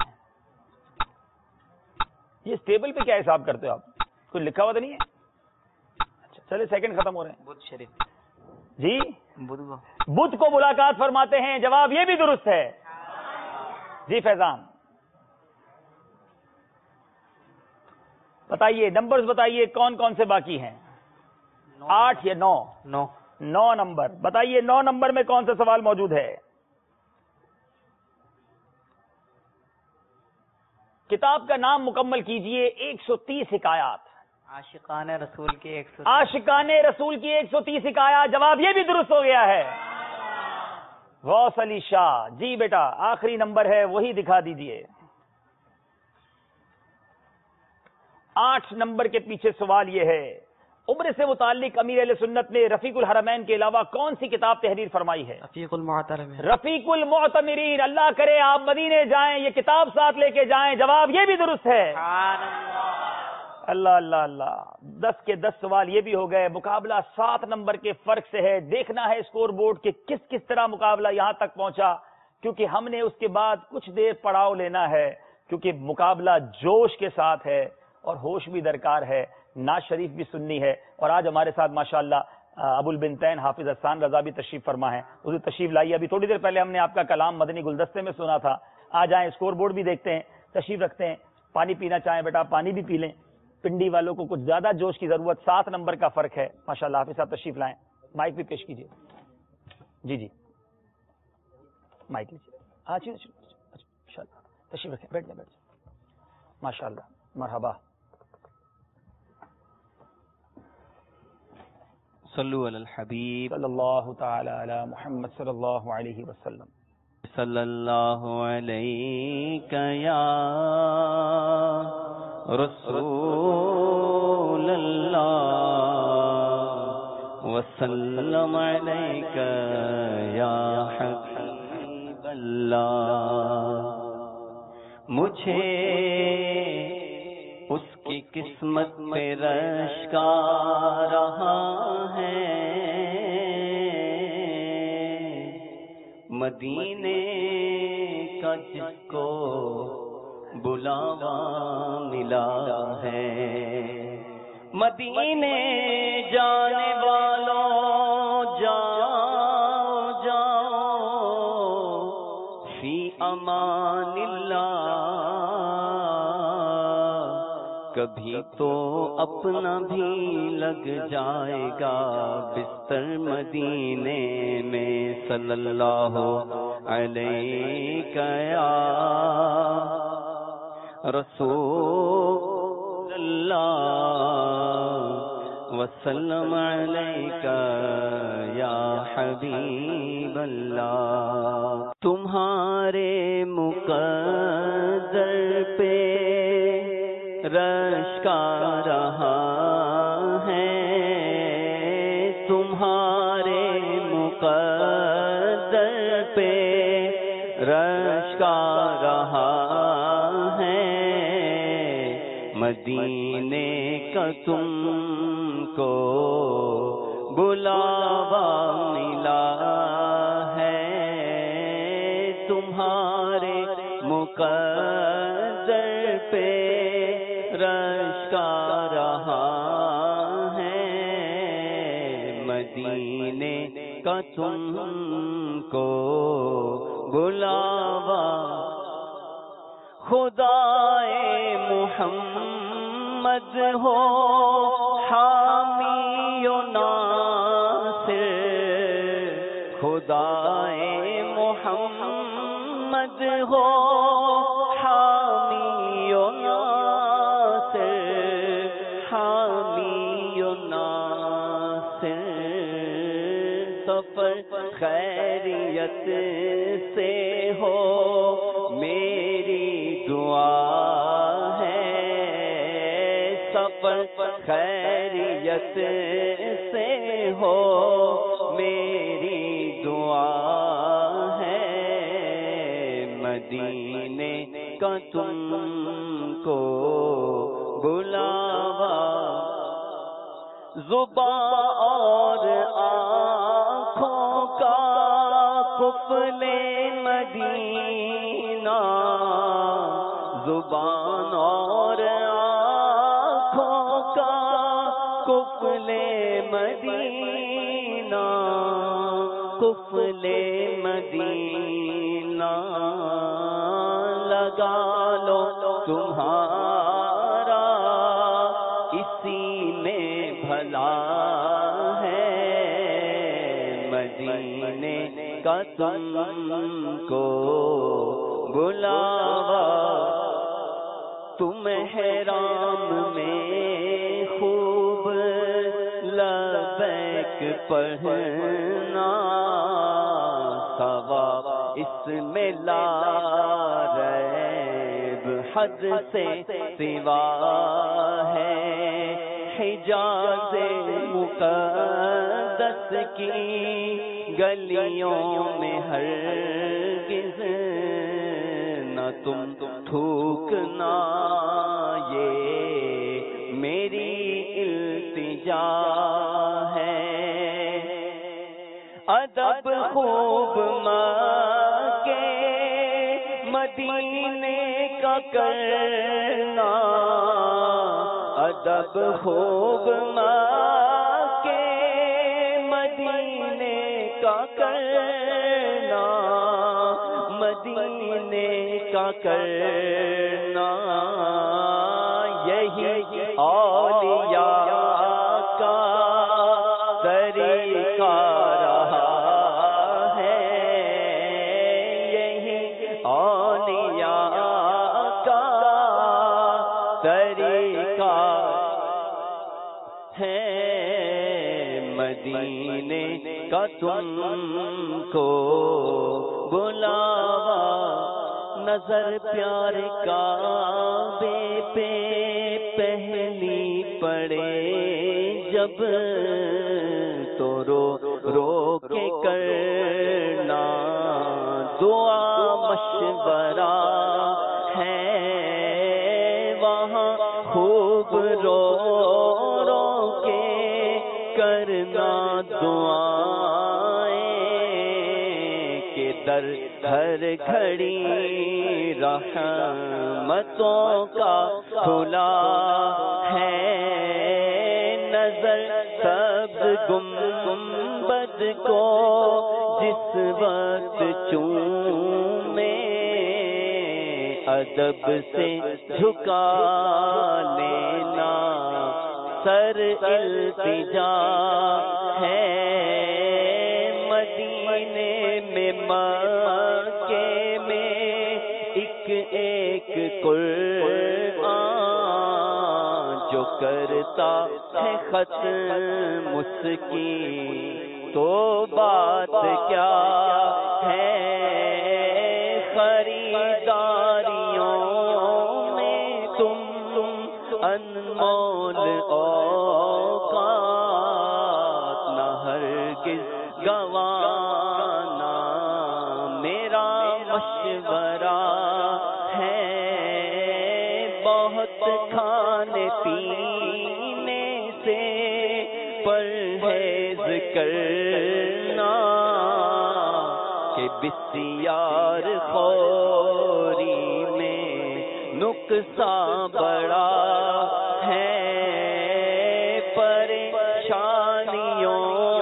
یہ اس ٹیبل پہ کیا حساب کرتے ہو آپ؟ کوئی لکھا ہوا تو نہیں ہے؟ اچھا چلے سیکنڈ ختم ہو رہے ہیں. بدھ شریف. جی بدھ کو ملاقات فرماتے ہیں. جواب یہ بھی درست ہے. جی فیضان بتائیے نمبرز بتائیے کون کون سے باقی ہیں؟ 8 یا 9؟ 9 نمبر. بتائیے 9 نمبر میں کون سا سوال موجود ہے؟ کتاب کا نام مکمل کیجئے. 130 حکایات. عاشقان رسول کی 130. عاشقان رسول کی 130 حکایات. جواب یہ بھی درست ہو گیا ہے. غوث علی شاہ. جی بیٹا آخری نمبر ہے وہی دکھا دیجئے. 8 نمبر کے پیچھے سوال یہ ہے عمر سے متعلق امیر اہل سنت نے رفیق الحرمین کے علاوہ کون سی کتاب تحریر فرمائی ہے؟ رفیق المعتمرین. رفیق المعتمرین. اللہ کرے آپ مدینے جائیں یہ کتاب ساتھ لے کے جائیں. جواب یہ بھی درست ہے. اللہ اللہ اللہ. 10 کے 10 سوال یہ بھی ہو گئے. مقابلہ 7 نمبر کے فرق سے ہے. دیکھنا ہے اسکور بورڈ کہ کس طرح مقابلہ یہاں تک پہنچا، کیونکہ ہم نے اس کے بعد کچھ دیر پڑاؤ لینا ہے، کیونکہ مقابلہ جوش کے ساتھ ہے اور ہوش بھی درکار ہے. ناز شریف بھی سننی ہے. اور آج ہمارے ساتھ ماشاءاللہ ابو البنتین حافظ احسان رضا بھی تشریف فرما ہے. اسے تشریف لائیے. ابھی تھوڑی دیر پہلے ہم نے آپ کا کلام مدنی گلدستے میں سنا تھا. آ جائیں اسکور بورڈ بھی دیکھتے ہیں. تشریف رکھتے ہیں. پانی پینا چاہیں بیٹا پانی بھی پی لیں. پنڈی والوں کو کچھ زیادہ جوش کی ضرورت. 7 نمبر کا فرق ہے. ماشاءاللہ حافظ صاحب تشریف لائیں. مائک بھی پیش کیجیے. جی مائک لیجیے. ہاں جی تشریف رکھیں. بیٹھ جائیں ماشاءاللہ. مرحبا. صلو علی الحبیب صلی اللہ تعالی علی محمد صلی اللہ علیہ وسلم. صلی اللہ علیہ یا رسول اللہ وسلم علیک یا حبیب اللہ. مجھے اس کی قسمت پہ رشک آ رہا ہے، مدینے کا جس کو بلاوا ملا ہے، مدینے جانے والوں جاؤ جاؤ فی امان اللہ، کبھی تو اپنا بھی لگ جائے گا بستر مدینے میں، صلی اللہ علیہ یا رسول اللہ وسلم علیکہ یا حبیب اللہ۔ تمہارے مقدر پہ رش کا رہا ہے، تمہارے مقدر پہ رش کا رہا ہے، مدینے کا تم کو بلاوا ملا ہے، تمہارے مقدر پہ رش کا رہا ہے، مدینے کا تم کو بلاوا، خدائے محمد ہو حامی و ناصر، خدائے محمد ہو حامی و ناصر، حامی و ناصر، سفر خیریت سے ہو میری دعا ہے، سفر خیریت سے ہو میری دعا ہے، مدینے کا تم کو بلاوا، زباں اور آنکھوں کا قفل مدینہ، زبان اور آنکھوں کا قفل مدینہ، قفل مدینہ، لگا لو تمہارا اسی میں بھلا ہے، مدینے کا تم کو بلاوا، تم حرام میں خوب لبیک پڑھنا، ثواب اس میں لا ریب حد سے سوا ہے، حجاز مقدس کی گلیوں میں ہرگز نہ تم تھوکنا، یہ میری التجا ہے، ادب خوب مکے مدینے کا کرنا، ادب خوب مکے مدینے کا کرنا، مدینے کا کرنا، یہی اولیاء کا طریقہ رہا ہے، یہی اولیاء کا طریقہ ہے، مدینے کا تم کو بلاوا، نظر پیار کعبے پہ پہلی پڑے جب تو رو رو کے کرنا، دعا مشورہ ہے وہاں خوب رو رو کے کرنا دعائیں، کہ در ہر گھڑی رحمتوں کا کھلا ہے، نظر سبز گنبد کو جس وقت چومے ادب سے جھکا لینا سر التجا ہے مدینے میں مکے میں ایک ایک قرآن جو کرتا ہے ختم اس کی تو بات کیا ہے خریداریوں میں تم انمول اوقات نہ ہرگز گوانا میرا مشورہ ہے بہت کھانے پینے سے پرہیز کرنا کہ بسیار خوری میں نقصان بڑا ہے پریشانیوں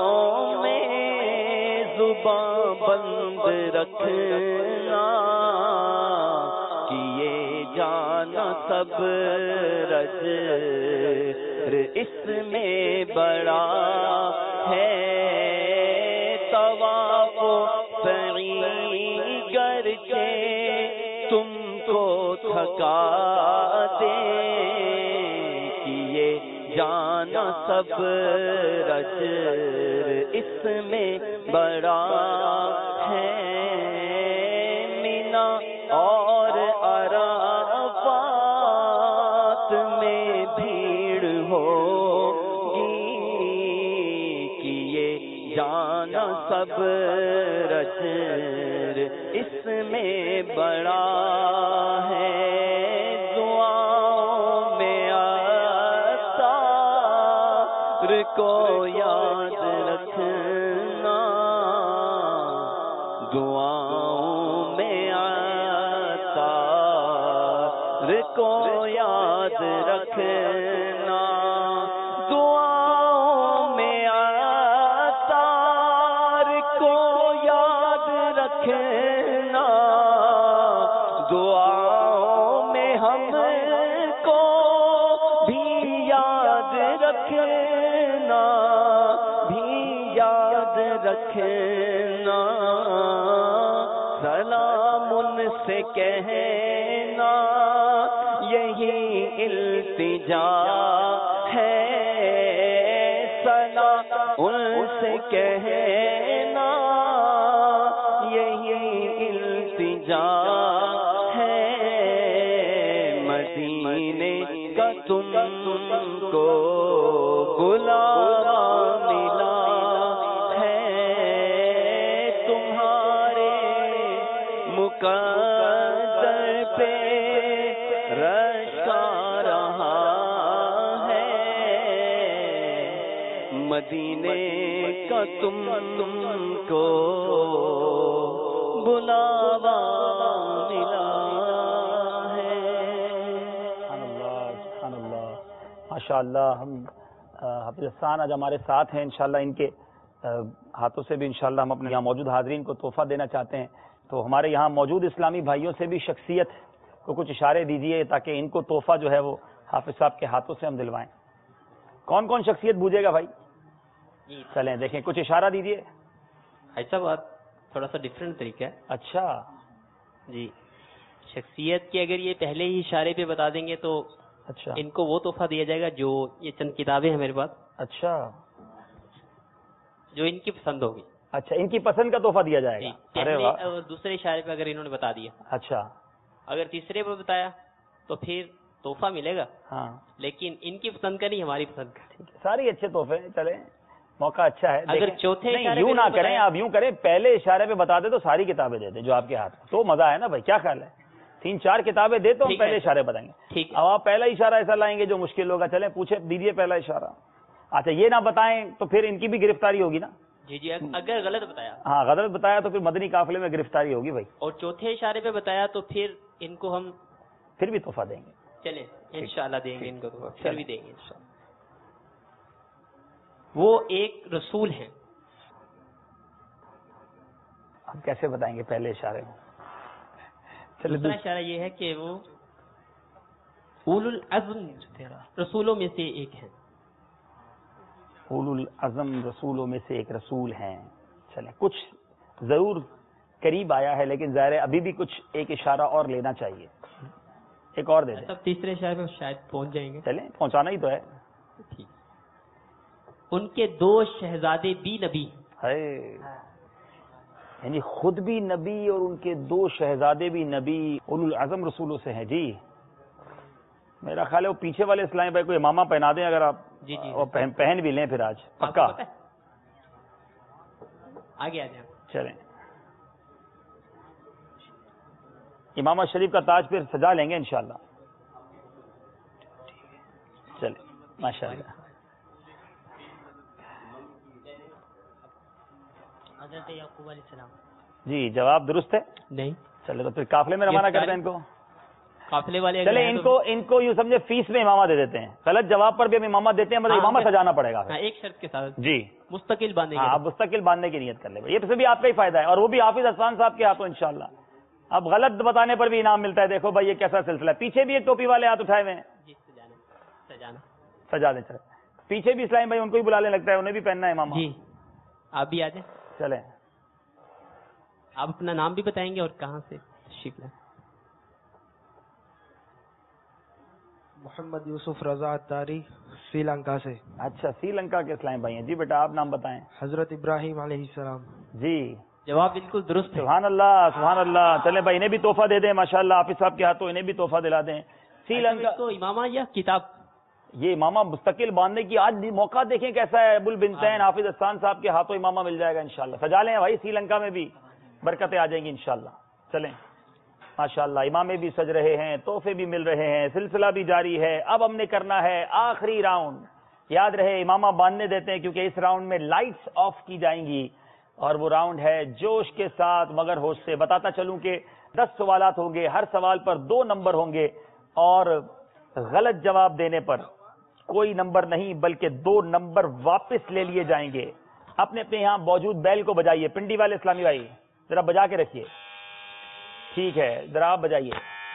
میں زبان بند رکھنا کیے جانا صبر اس میں بڑا ہے طواف سعی گرچہ تم کو تھکا دے کیے جانا صبر اس میں بڑا ہے مینا اور عرفات میں بھیڑ ہوگی کیے جانا صبر اس میں بڑا ہے دعاؤں میں آثار کو یاد رکھنا دعاؤں میں آثار کو یاد رکھنا دعاؤں میں آثار کو یاد رکھنا دعاؤں میں ہم کو بھی یاد رکھنا سلام ان سے کہنا یہی التجا ہے سلام ان سے کہنا یہی التجا ہے مدینے کا تم کو بلاوا ملا مقدر پہ رشا رہا ہے مدینے کا تم کو بلاوا ملا ہے سبحان اللہ ماشاء اللہ ہم حافظ حسان آج ہمارے ساتھ ہیں انشاءاللہ ان کے ہاتھوں سے بھی انشاءاللہ ہم اپنے یہاں موجود حاضرین کو تحفہ دینا چاہتے ہیں تو ہمارے یہاں موجود اسلامی بھائیوں سے بھی شخصیت کو کچھ اشارے دیجیے تاکہ ان کو تحفہ جو ہے وہ حافظ صاحب کے ہاتھوں سے ہم دلوائیں کون کون شخصیت بوجھے گا بھائی چلیں دیکھیں کچھ اشارہ دیجیے ایسا بات تھوڑا سا ڈفرینٹ طریقہ ہے اچھا جی شخصیت کی اگر یہ پہلے ہی اشارے پہ بتا دیں گے تو اچھا ان کو وہ تحفہ دیا جائے گا جو یہ چند کتابیں ہیں میرے پاس اچھا جو ان کی پسند ہوگی اچھا ان کی پسند کا تحفہ دیا جائے گا پہلے اور دوسرے اشارے پہ اگر انہوں نے بتا دیا اچھا اگر تیسرے پہ بتایا تو پھر تحفہ ملے گا ہاں لیکن ان کی پسند کا نہیں ہماری پسند کا ساری اچھے تحفے چلیں موقع اچھا ہے اگر چوتھے یوں نہ کریں آپ یوں کریں پہلے اشارے پہ بتا دیں تو ساری کتابیں دے دیں جو آپ کے ہاتھ تو مزہ ہے نا بھائی کیا خیال ہے 3-4 کتابیں دے تو ہم پہلے اشارے بتائیں گے ٹھیک اب آپ پہلا اشارہ ایسا لائیں گے جو مشکل ہوگا چلیں پوچھے دیجیے پہلا اشارہ اچھا یہ نہ بتائیں تو پھر ان کی بھی گرفتاری ہوگی نا جی جی اگر غلط بتایا ہاں غلط بتایا تو پھر مدنی قافلے میں گرفتاری ہوگی بھائی اور چوتھے اشارے پہ بتایا تو پھر ان کو ہم پھر بھی تحفہ دیں گے چلیں انشاءاللہ دیں گے ان کو پھر بھی دیں گے انشاءاللہ وہ ایک رسول ہیں. ہم کیسے بتائیں گے پہلے اشارے میں؟ دوسرا اشارہ یہ ہے کہ وہ اولو العزم رسولوں میں سے ایک ہیں. اولو العزم رسولوں میں سے ایک رسول ہیں. چلیں کچھ ضرور قریب آیا ہے، لیکن ظاہر ہے ابھی بھی کچھ ایک اشارہ اور لینا چاہیے. ایک اور دے دیں. سب تیسرے اشارے میں شاید پہنچ جائیں گے. چلیں پہنچانا ہی تو ہے. ٹھیک. ان کے 2 شہزادے بھی نبی ہے، یعنی خود بھی نبی اور ان کے 2 شہزادے بھی نبی اولو العزم رسولوں سے ہیں. جی میرا خیال ہے وہ پیچھے والے اسلام بھائی کو امامہ پہنا دیں اگر آپ. جی جی اور پہن بھی لیں پھر آج پکا. آگے آ جائیں. چلیں امامہ شریف کا تاج پھر سجا لیں گے انشاءاللہ. چلیں ماشاءاللہ. حضرت یعقوب علیہ السلام. جی جواب درست ہے. نہیں. چلے تو پھر قافلے میں روانہ کرتے ہیں ان کو. قافلے والے چلے ان کو یوں سمجھے فیس میں امامہ دے دیتے ہیں. غلط جواب پر بھی ہم امامہ دیتے ہیں، مطلب امامہ سجانا پڑے گا. ایک شرط کے ساتھ. جی مستقل باندھنے. ہاں مستقل باندھنے کی نیت کر لیں. یہ بھی آپ کا ہی فائدہ ہے، اور وہ بھی حافظ حسان صاحب کے ہاتھوں انشاءاللہ. اب غلط بتانے پر بھی انعام ملتا ہے. دیکھو بھائی یہ کیسا سلسلہ ہے. پیچھے بھی ایک ٹوپی والے ہاتھ اٹھائے ہوئے ہیں. جی سجانا سجا دیں. چلے پیچھے بھی اسلام بھائی ان کو بھی بلا لیں، لگتا ہے انہیں بھی پہننا ہے امامہ. جی آپ بھی آ جائیں. چلیں آپ اپنا نام بھی بتائیں گے اور کہاں سے تشریف لائیں. محمد یوسف رضا اتاری سری لنکا سے. اچھا سری لنکا کے اسلام بھائی ہیں. جی بیٹا آپ نام بتائیں. حضرت ابراہیم علیہ السلام. جی جواب بالکل درست ہے. سبحان اللہ سبحان اللہ. چلیں بھائی انہیں بھی تحفہ دے دیں ماشاءاللہ. حافظ صاحب کے ہاتھوں انہیں بھی تحفہ دلا دیں. سری لنکا تو امامہ یا کتاب؟ یہ امامہ مستقل باندھنے کی آج موقع دیکھیں کیسا ہے. ابو البنتین حافظ حسان صاحب کے ہاتھوں امامہ مل جائے گا انشاءاللہ. سجا لیں بھائی سری لنکا میں بھی برکتیں آ جائیں گی انشاءاللہ. چلیں ماشاءاللہ امامے بھی سج رہے ہیں، تحفے بھی مل رہے ہیں، سلسلہ بھی جاری ہے. اب ہم نے کرنا ہے آخری راؤنڈ. یاد رہے امامہ باندھنے دیتے ہیں کیونکہ اس راؤنڈ میں لائٹس آف کی جائیں گی، اور وہ راؤنڈ ہے جوش کے ساتھ مگر ہوش سے. بتاتا چلوں کہ 10 سوالات ہوں گے، ہر سوال پر 2 نمبر ہوں گے، اور غلط جواب دینے پر کوئی نمبر نہیں بلکہ 2 نمبر واپس لے لیے جائیں گے. اپنے اپنے یہاں موجود بیل کو بجائیے. پنڈی والے اسلامی بھائی ذرا بجا کے رکھیے. ٹھیک ہے ذرا آپ بجائیے.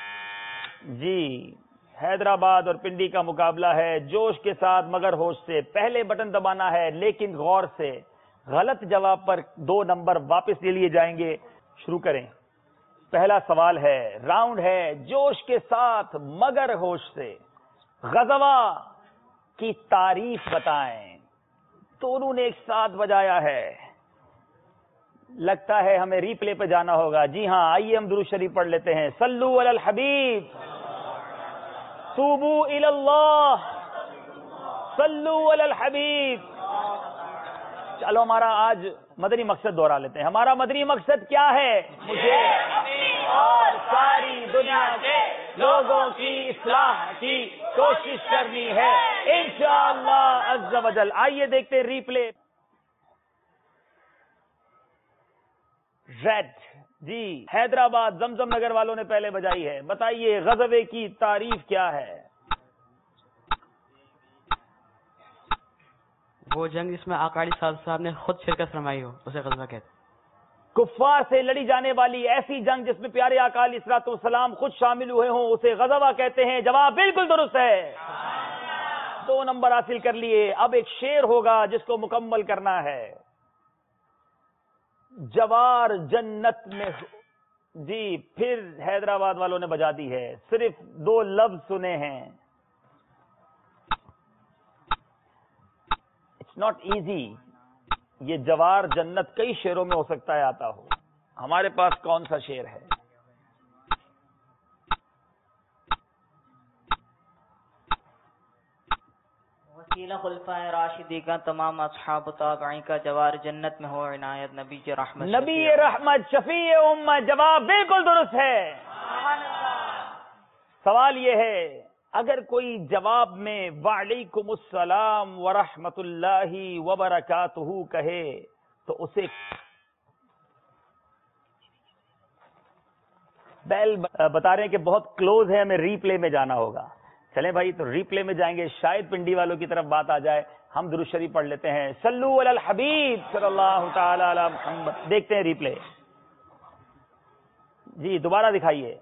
جی حیدرآباد اور پنڈی کا مقابلہ ہے جوش کے ساتھ مگر ہوش سے. پہلے بٹن دبانا ہے لیکن غور سے. غلط جواب پر 2 نمبر واپس لے لیے جائیں گے. شروع کریں. پہلا سوال ہے، راؤنڈ ہے جوش کے ساتھ مگر ہوش سے. غزوہ کی تعریف بتائیں. دونوں نے ایک ساتھ بجایا ہے. لگتا ہے ہمیں ری پلے پہ جانا ہوگا. جی ہاں آئیے ہم درود شریف پڑھ لیتے ہیں. صلو علی الحبیب، توبو الی اللہ، صلو علی الحبیب. چلو ہمارا آج مدنی مقصد دوہرا لیتے ہیں. ہمارا مدنی مقصد کیا ہے؟ مجھے اور ساری دنیا کے لوگوں کی اصلاح کی کوشش کرنی ہے انشاءاللہ عز و جل. آئیے دیکھتے ہیں ری پلے. ریڈ جی حیدرآباد زمزم نگر والوں نے پہلے بجائی ہے. بتائیے غزوے کی تعریف کیا ہے؟ وہ جنگ جس میں آقا علیہ صاحب نے خود شرکت فرمائی ہو اسے غزوہ کہتے ہیں. کفار سے لڑی جانے والی ایسی جنگ جس میں پیارے آقا علیہ الصلوۃ والسلام خود شامل ہوئے ہوں اسے غزوہ کہتے ہیں. جواب بالکل درست ہے. 2 نمبر حاصل کر لیے. اب ایک شعر ہوگا جس کو مکمل کرنا ہے. جوار جنت میں جی پھر حیدرآباد والوں نے بجا دی ہے. صرف 2 لفظ سنے ہیں. It's not easy. یہ جوار جنت کئی شعروں میں ہو سکتا ہے آتا ہو. ہمارے پاس کون سا شعر ہے؟ وسیلہ خلفائے راشدی کا تمام اصحاب تابعین کا جوار جنت میں ہو عنایت نبی رحمت نبی رحمت شفیع امت. جواب بالکل درست ہے. سوال یہ ہے اگر کوئی جواب میں وعلیکم السلام ورحمۃ اللہ وبرکاتہ کہے تو اسے بیل بتا رہے ہیں کہ بہت کلوز ہے، ہمیں ری پلے میں جانا ہوگا. چلیں بھائی تو ری پلے میں جائیں گے. شاید پنڈی والوں کی طرف بات آ جائے. ہم درود شریف پڑھ لیتے ہیں. صلو علی الحبیب صلی اللہ تعالی علی محمد. دیکھتے ہیں ریپلے. جی دوبارہ دکھائیے.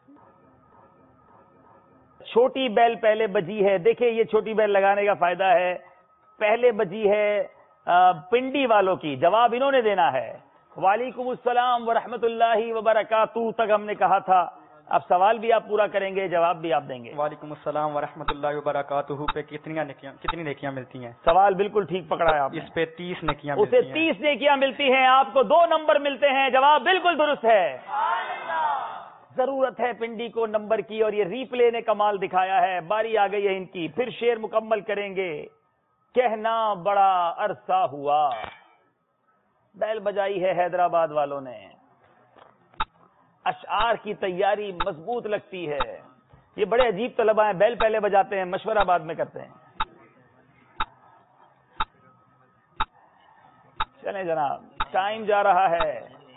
چھوٹی بیل پہلے بجی ہے. دیکھیں یہ چھوٹی بیل لگانے کا فائدہ ہے. پہلے بجی ہے پنڈی والوں کی. جواب انہوں نے دینا ہے. وعلیکم السلام ورحمۃ اللہ وبرکاتہ تک ہم نے کہا تھا. اب سوال بھی آپ پورا کریں گے, جواب بھی آپ دیں گے. وعلیکم السلام ورحمۃ اللہ وبرکاتہ پہ کتنی نیکیاں ملتی ہیں؟ سوال بالکل ٹھیک پکڑا ہے آپ نے. اس پہ 30 نیکیاں اسے 30 نیکیاں ملتی ہیں. آپ کو 2 نمبر ملتے ہیں. جواب بالکل درست ہے. ضرورت ہے پنڈی کو نمبر کی, اور یہ ریپلے نے کمال دکھایا ہے. باری آ گئی ہے ان کی. پھر شعر مکمل کریں گے. کہنا بڑا عرصہ ہوا. بیل بجائی ہے حیدرآباد والوں نے. اشعار کی تیاری مضبوط لگتی ہے. یہ بڑے عجیب طلبہ ہیں. بیل پہلے بجاتے ہیں, مشورہ بعد میں کرتے ہیں. چلیں جناب, ٹائم جا رہا ہے.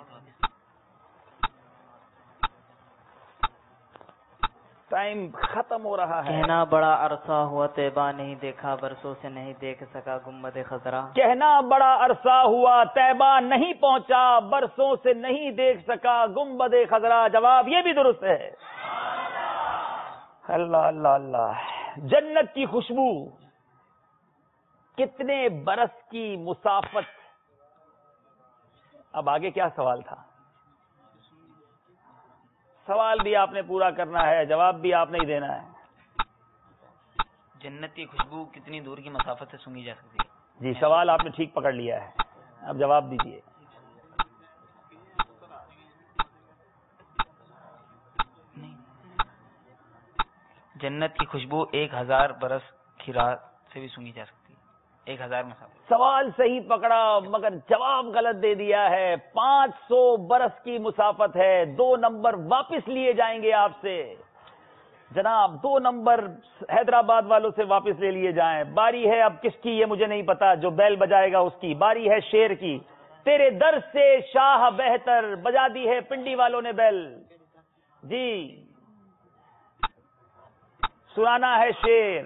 ٹائم ختم ہو رہا ہے. کہنا بڑا عرصہ ہوا طیبہ نہیں دیکھا, برسوں سے نہیں دیکھ سکا گنبد خضرا. کہنا بڑا عرصہ ہوا طیبہ نہیں پہنچا, برسوں سے نہیں دیکھ سکا گنبد خضرا. جواب یہ بھی درست ہے. اللہ اللہ اللہ. جنت کی خوشبو, کتنے برس کی مسافت. اب آگے کیا سوال تھا؟ سوال بھی آپ نے پورا کرنا ہے, جواب بھی آپ نے ہی دینا ہے. جنت کی خوشبو کتنی دور کی مسافت سے سونگھی جا سکتی ہے؟ جی سوال آپ نے ٹھیک پکڑ لیا ہے. اب جواب دیجیے. جنت کی خوشبو 1000 برس کی راہ سے بھی سونگھی جا سکتی ہے. 1000 مسافت. سوال صحیح پکڑا مگر جواب غلط دے دیا ہے. 500 برس کی مسافت ہے. 2 نمبر واپس لیے جائیں گے آپ سے جناب. 2 نمبر حیدرآباد والوں سے واپس لے لیے جائیں. باری ہے اب کس کی یہ مجھے نہیں پتا. جو بیل بجائے گا اس کی باری ہے. شیر کی. تیرے در سے شاہ بہتر, بجا دی ہے پنڈی والوں نے بیل. جی سنانا ہے شیر.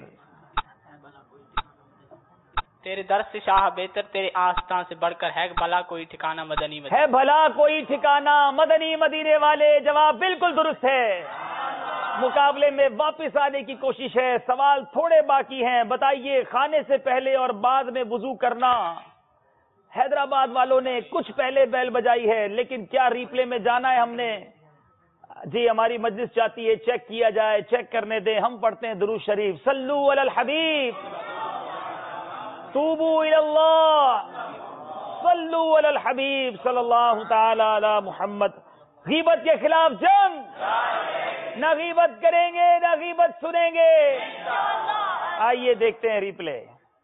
تیرے در سے شاہ بہتر, تیرے آستان سے بڑھ کر ہے بھلا کوئی ٹھکانہ مدنی مدینے. ہے بھلا کوئی ٹھکانہ مدنی مدینے والے. جواب بالکل درست ہے. مقابلے میں واپس آنے کی کوشش ہے. سوال تھوڑے باقی ہیں. بتائیے کھانے سے پہلے اور بعد میں وضو کرنا. حیدرآباد والوں نے کچھ پہلے بیل بجائی ہے, لیکن کیا ریپلے میں جانا ہے ہم نے؟ جی ہماری مجلس چاہتی ہے چیک کیا جائے. چیک کرنے دیں. ہم پڑھتے ہیں درود شریف. صلو علی الحبیب, توبو الی اللہ, صلو علی الحبیب صلی اللہ تعالی علی محمد. غیبت کے خلاف جنگ. نہ غیبت کریں گے نہ غیبت سنیں گے. آئیے دیکھتے ہیں ریپلے.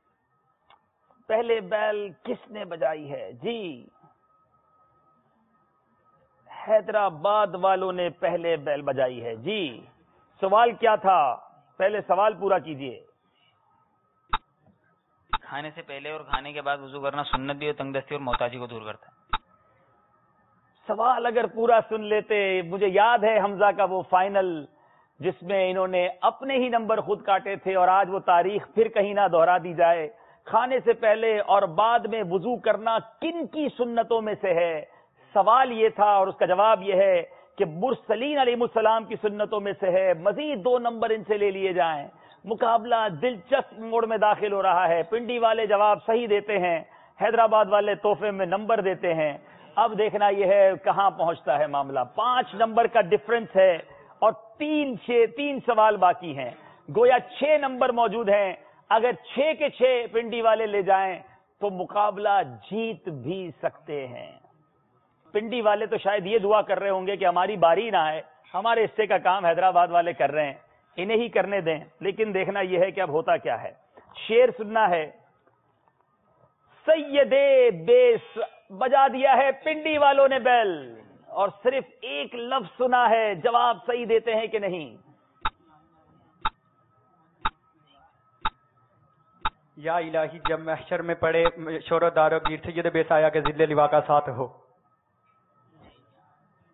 پہلے بیل کس نے بجائی ہے؟ جی حیدرآباد والوں نے پہلے بیل بجائی ہے. جی سوال کیا تھا؟ پہلے سوال پورا کیجئے. کھانے سے پہلے اور کھانے کے بعد وضو کرنا سنت بھی اور تنگ دستی اور محتاجی کو دور کرتا ہے. سوال اگر پورا سن لیتے. مجھے یاد ہے حمزہ کا وہ فائنل جس میں انہوں نے اپنے ہی نمبر خود کاٹے تھے, اور آج وہ تاریخ پھر کہیں نہ دہرا دی جائے. کھانے سے پہلے اور بعد میں وضو کرنا کن کی سنتوں میں سے ہے؟ سوال یہ تھا, اور اس کا جواب یہ ہے کہ مرسلین علیہ السلام کی سنتوں میں سے ہے. مزید 2 نمبر ان سے لے لیے جائیں. مقابلہ دلچسپ موڑ میں داخل ہو رہا ہے. پنڈی والے جواب صحیح دیتے ہیں, حیدرآباد والے تحفے میں نمبر دیتے ہیں. اب دیکھنا یہ ہے کہاں پہنچتا ہے معاملہ. 5 نمبر کا ڈفرنس ہے اور 3 سوال باقی ہیں. گویا 6 نمبر موجود ہیں. اگر 6 کے 6 پنڈی والے لے جائیں تو مقابلہ جیت بھی سکتے ہیں. پنڈی والے تو شاید یہ دعا کر رہے ہوں گے کہ ہماری باری نہ آئے, ہمارے حصے کا کام حیدرآباد والے کر رہے ہیں, انہیں ہی کرنے دیں. لیکن دیکھنا یہ ہے کہ اب ہوتا کیا ہے. شیر سننا ہے. سیدے بیس بجا دیا ہے پنڈی والوں نے بیل, اور صرف ایک لفظ سنا ہے. جواب صحیح دیتے ہیں کہ نہیں؟ یا الہی جب محشر میں پڑے شور و دار و گیر سید بیس آیا کے ذل لوا کا ساتھ ہو.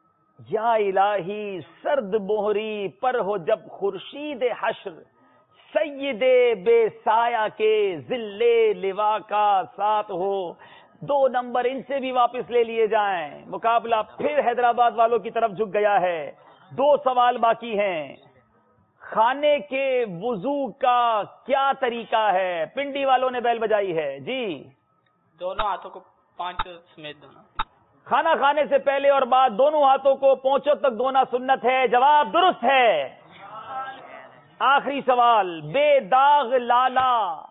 یا الہی سرد مہری پر ہو جب خورشید حشر, سید بے سایہ کے ذلے لوا کا ساتھ ہو. 2 نمبر ان سے بھی واپس لے لیے جائیں. مقابلہ پھر حیدرآباد والوں کی طرف جھک گیا ہے. 2 سوال باقی ہیں. کھانے کے وضو کا کیا طریقہ ہے؟ پنڈی والوں نے بیل بجائی ہے جی. دونوں ہاتھوں کو 5 سمیت دھونا. کھانا کھانے سے پہلے اور بعد دونوں ہاتھوں کو پونچھوں تک دھونا سنت ہے. جواب درست ہے. آخری سوال، بے داغ لالا.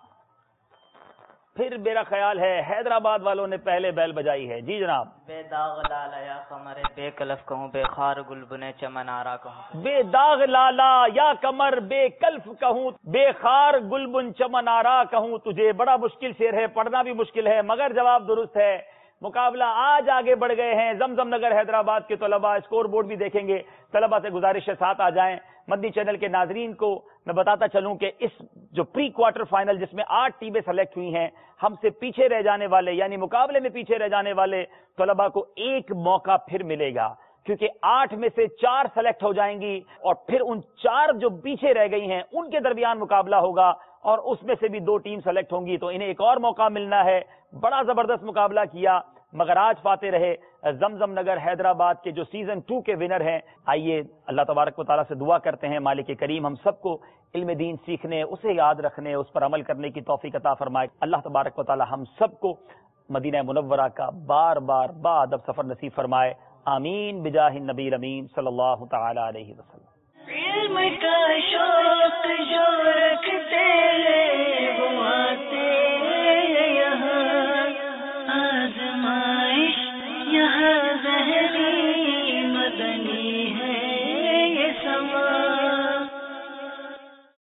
پھر میرا خیال ہے حیدرآباد والوں نے پہلے بیل بجائی ہے. جی جناب. بے داغ لالا یا قمر بے کلف کہوں بے خار گل بنے چمن آرا کہوں. بے داغ لالا یا قمر بے کلف کہوں بے خار گلبن چمن آرا کہوں تجھے. بڑا مشکل شعر ہے، پڑھنا بھی مشکل ہے، مگر جواب درست ہے. مقابلہ آج آگے بڑھ گئے ہیں. زمزم نگر حیدرآباد کے طلباء اسکور بورڈ بھی دیکھیں گے. طلباء سے گزارش ہے ساتھ آ جائیں. مدنی چینل کے ناظرین کو میں بتاتا چلوں کہ اس جو پری کوارٹر فائنل جس میں 8 ٹیمیں سلیکٹ ہوئی ہیں، ہم سے پیچھے رہ جانے والے یعنی مقابلے میں پیچھے رہ جانے والے طلباء کو ایک موقع پھر ملے گا، کیونکہ 8 میں سے 4 سلیکٹ ہو جائیں گی اور پھر ان 4 جو پیچھے رہ گئی ہیں ان کے درمیان مقابلہ ہوگا اور اس میں سے بھی 2 ٹیم سلیکٹ ہوں گی، تو انہیں ایک اور موقع ملنا ہے. بڑا زبردست مقابلہ کیا مگر آج فاتح رہے زمزم نگر حیدرآباد کے جو سیزن 2 کے ونر ہیں. آئیے اللہ تبارک و تعالیٰ سے دعا کرتے ہیں مالک کریم ہم سب کو علم دین سیکھنے، اسے یاد رکھنے، اس پر عمل کرنے کی توفیق عطا فرمائے. اللہ تبارک و تعالیٰ ہم سب کو مدینہ منورہ کا بار بار با ادب سفر نصیب فرمائے. آمین بجاہ النبی الامین صلی اللہ تعالی علیہ وسلم. علم کا شوق جو رکھتے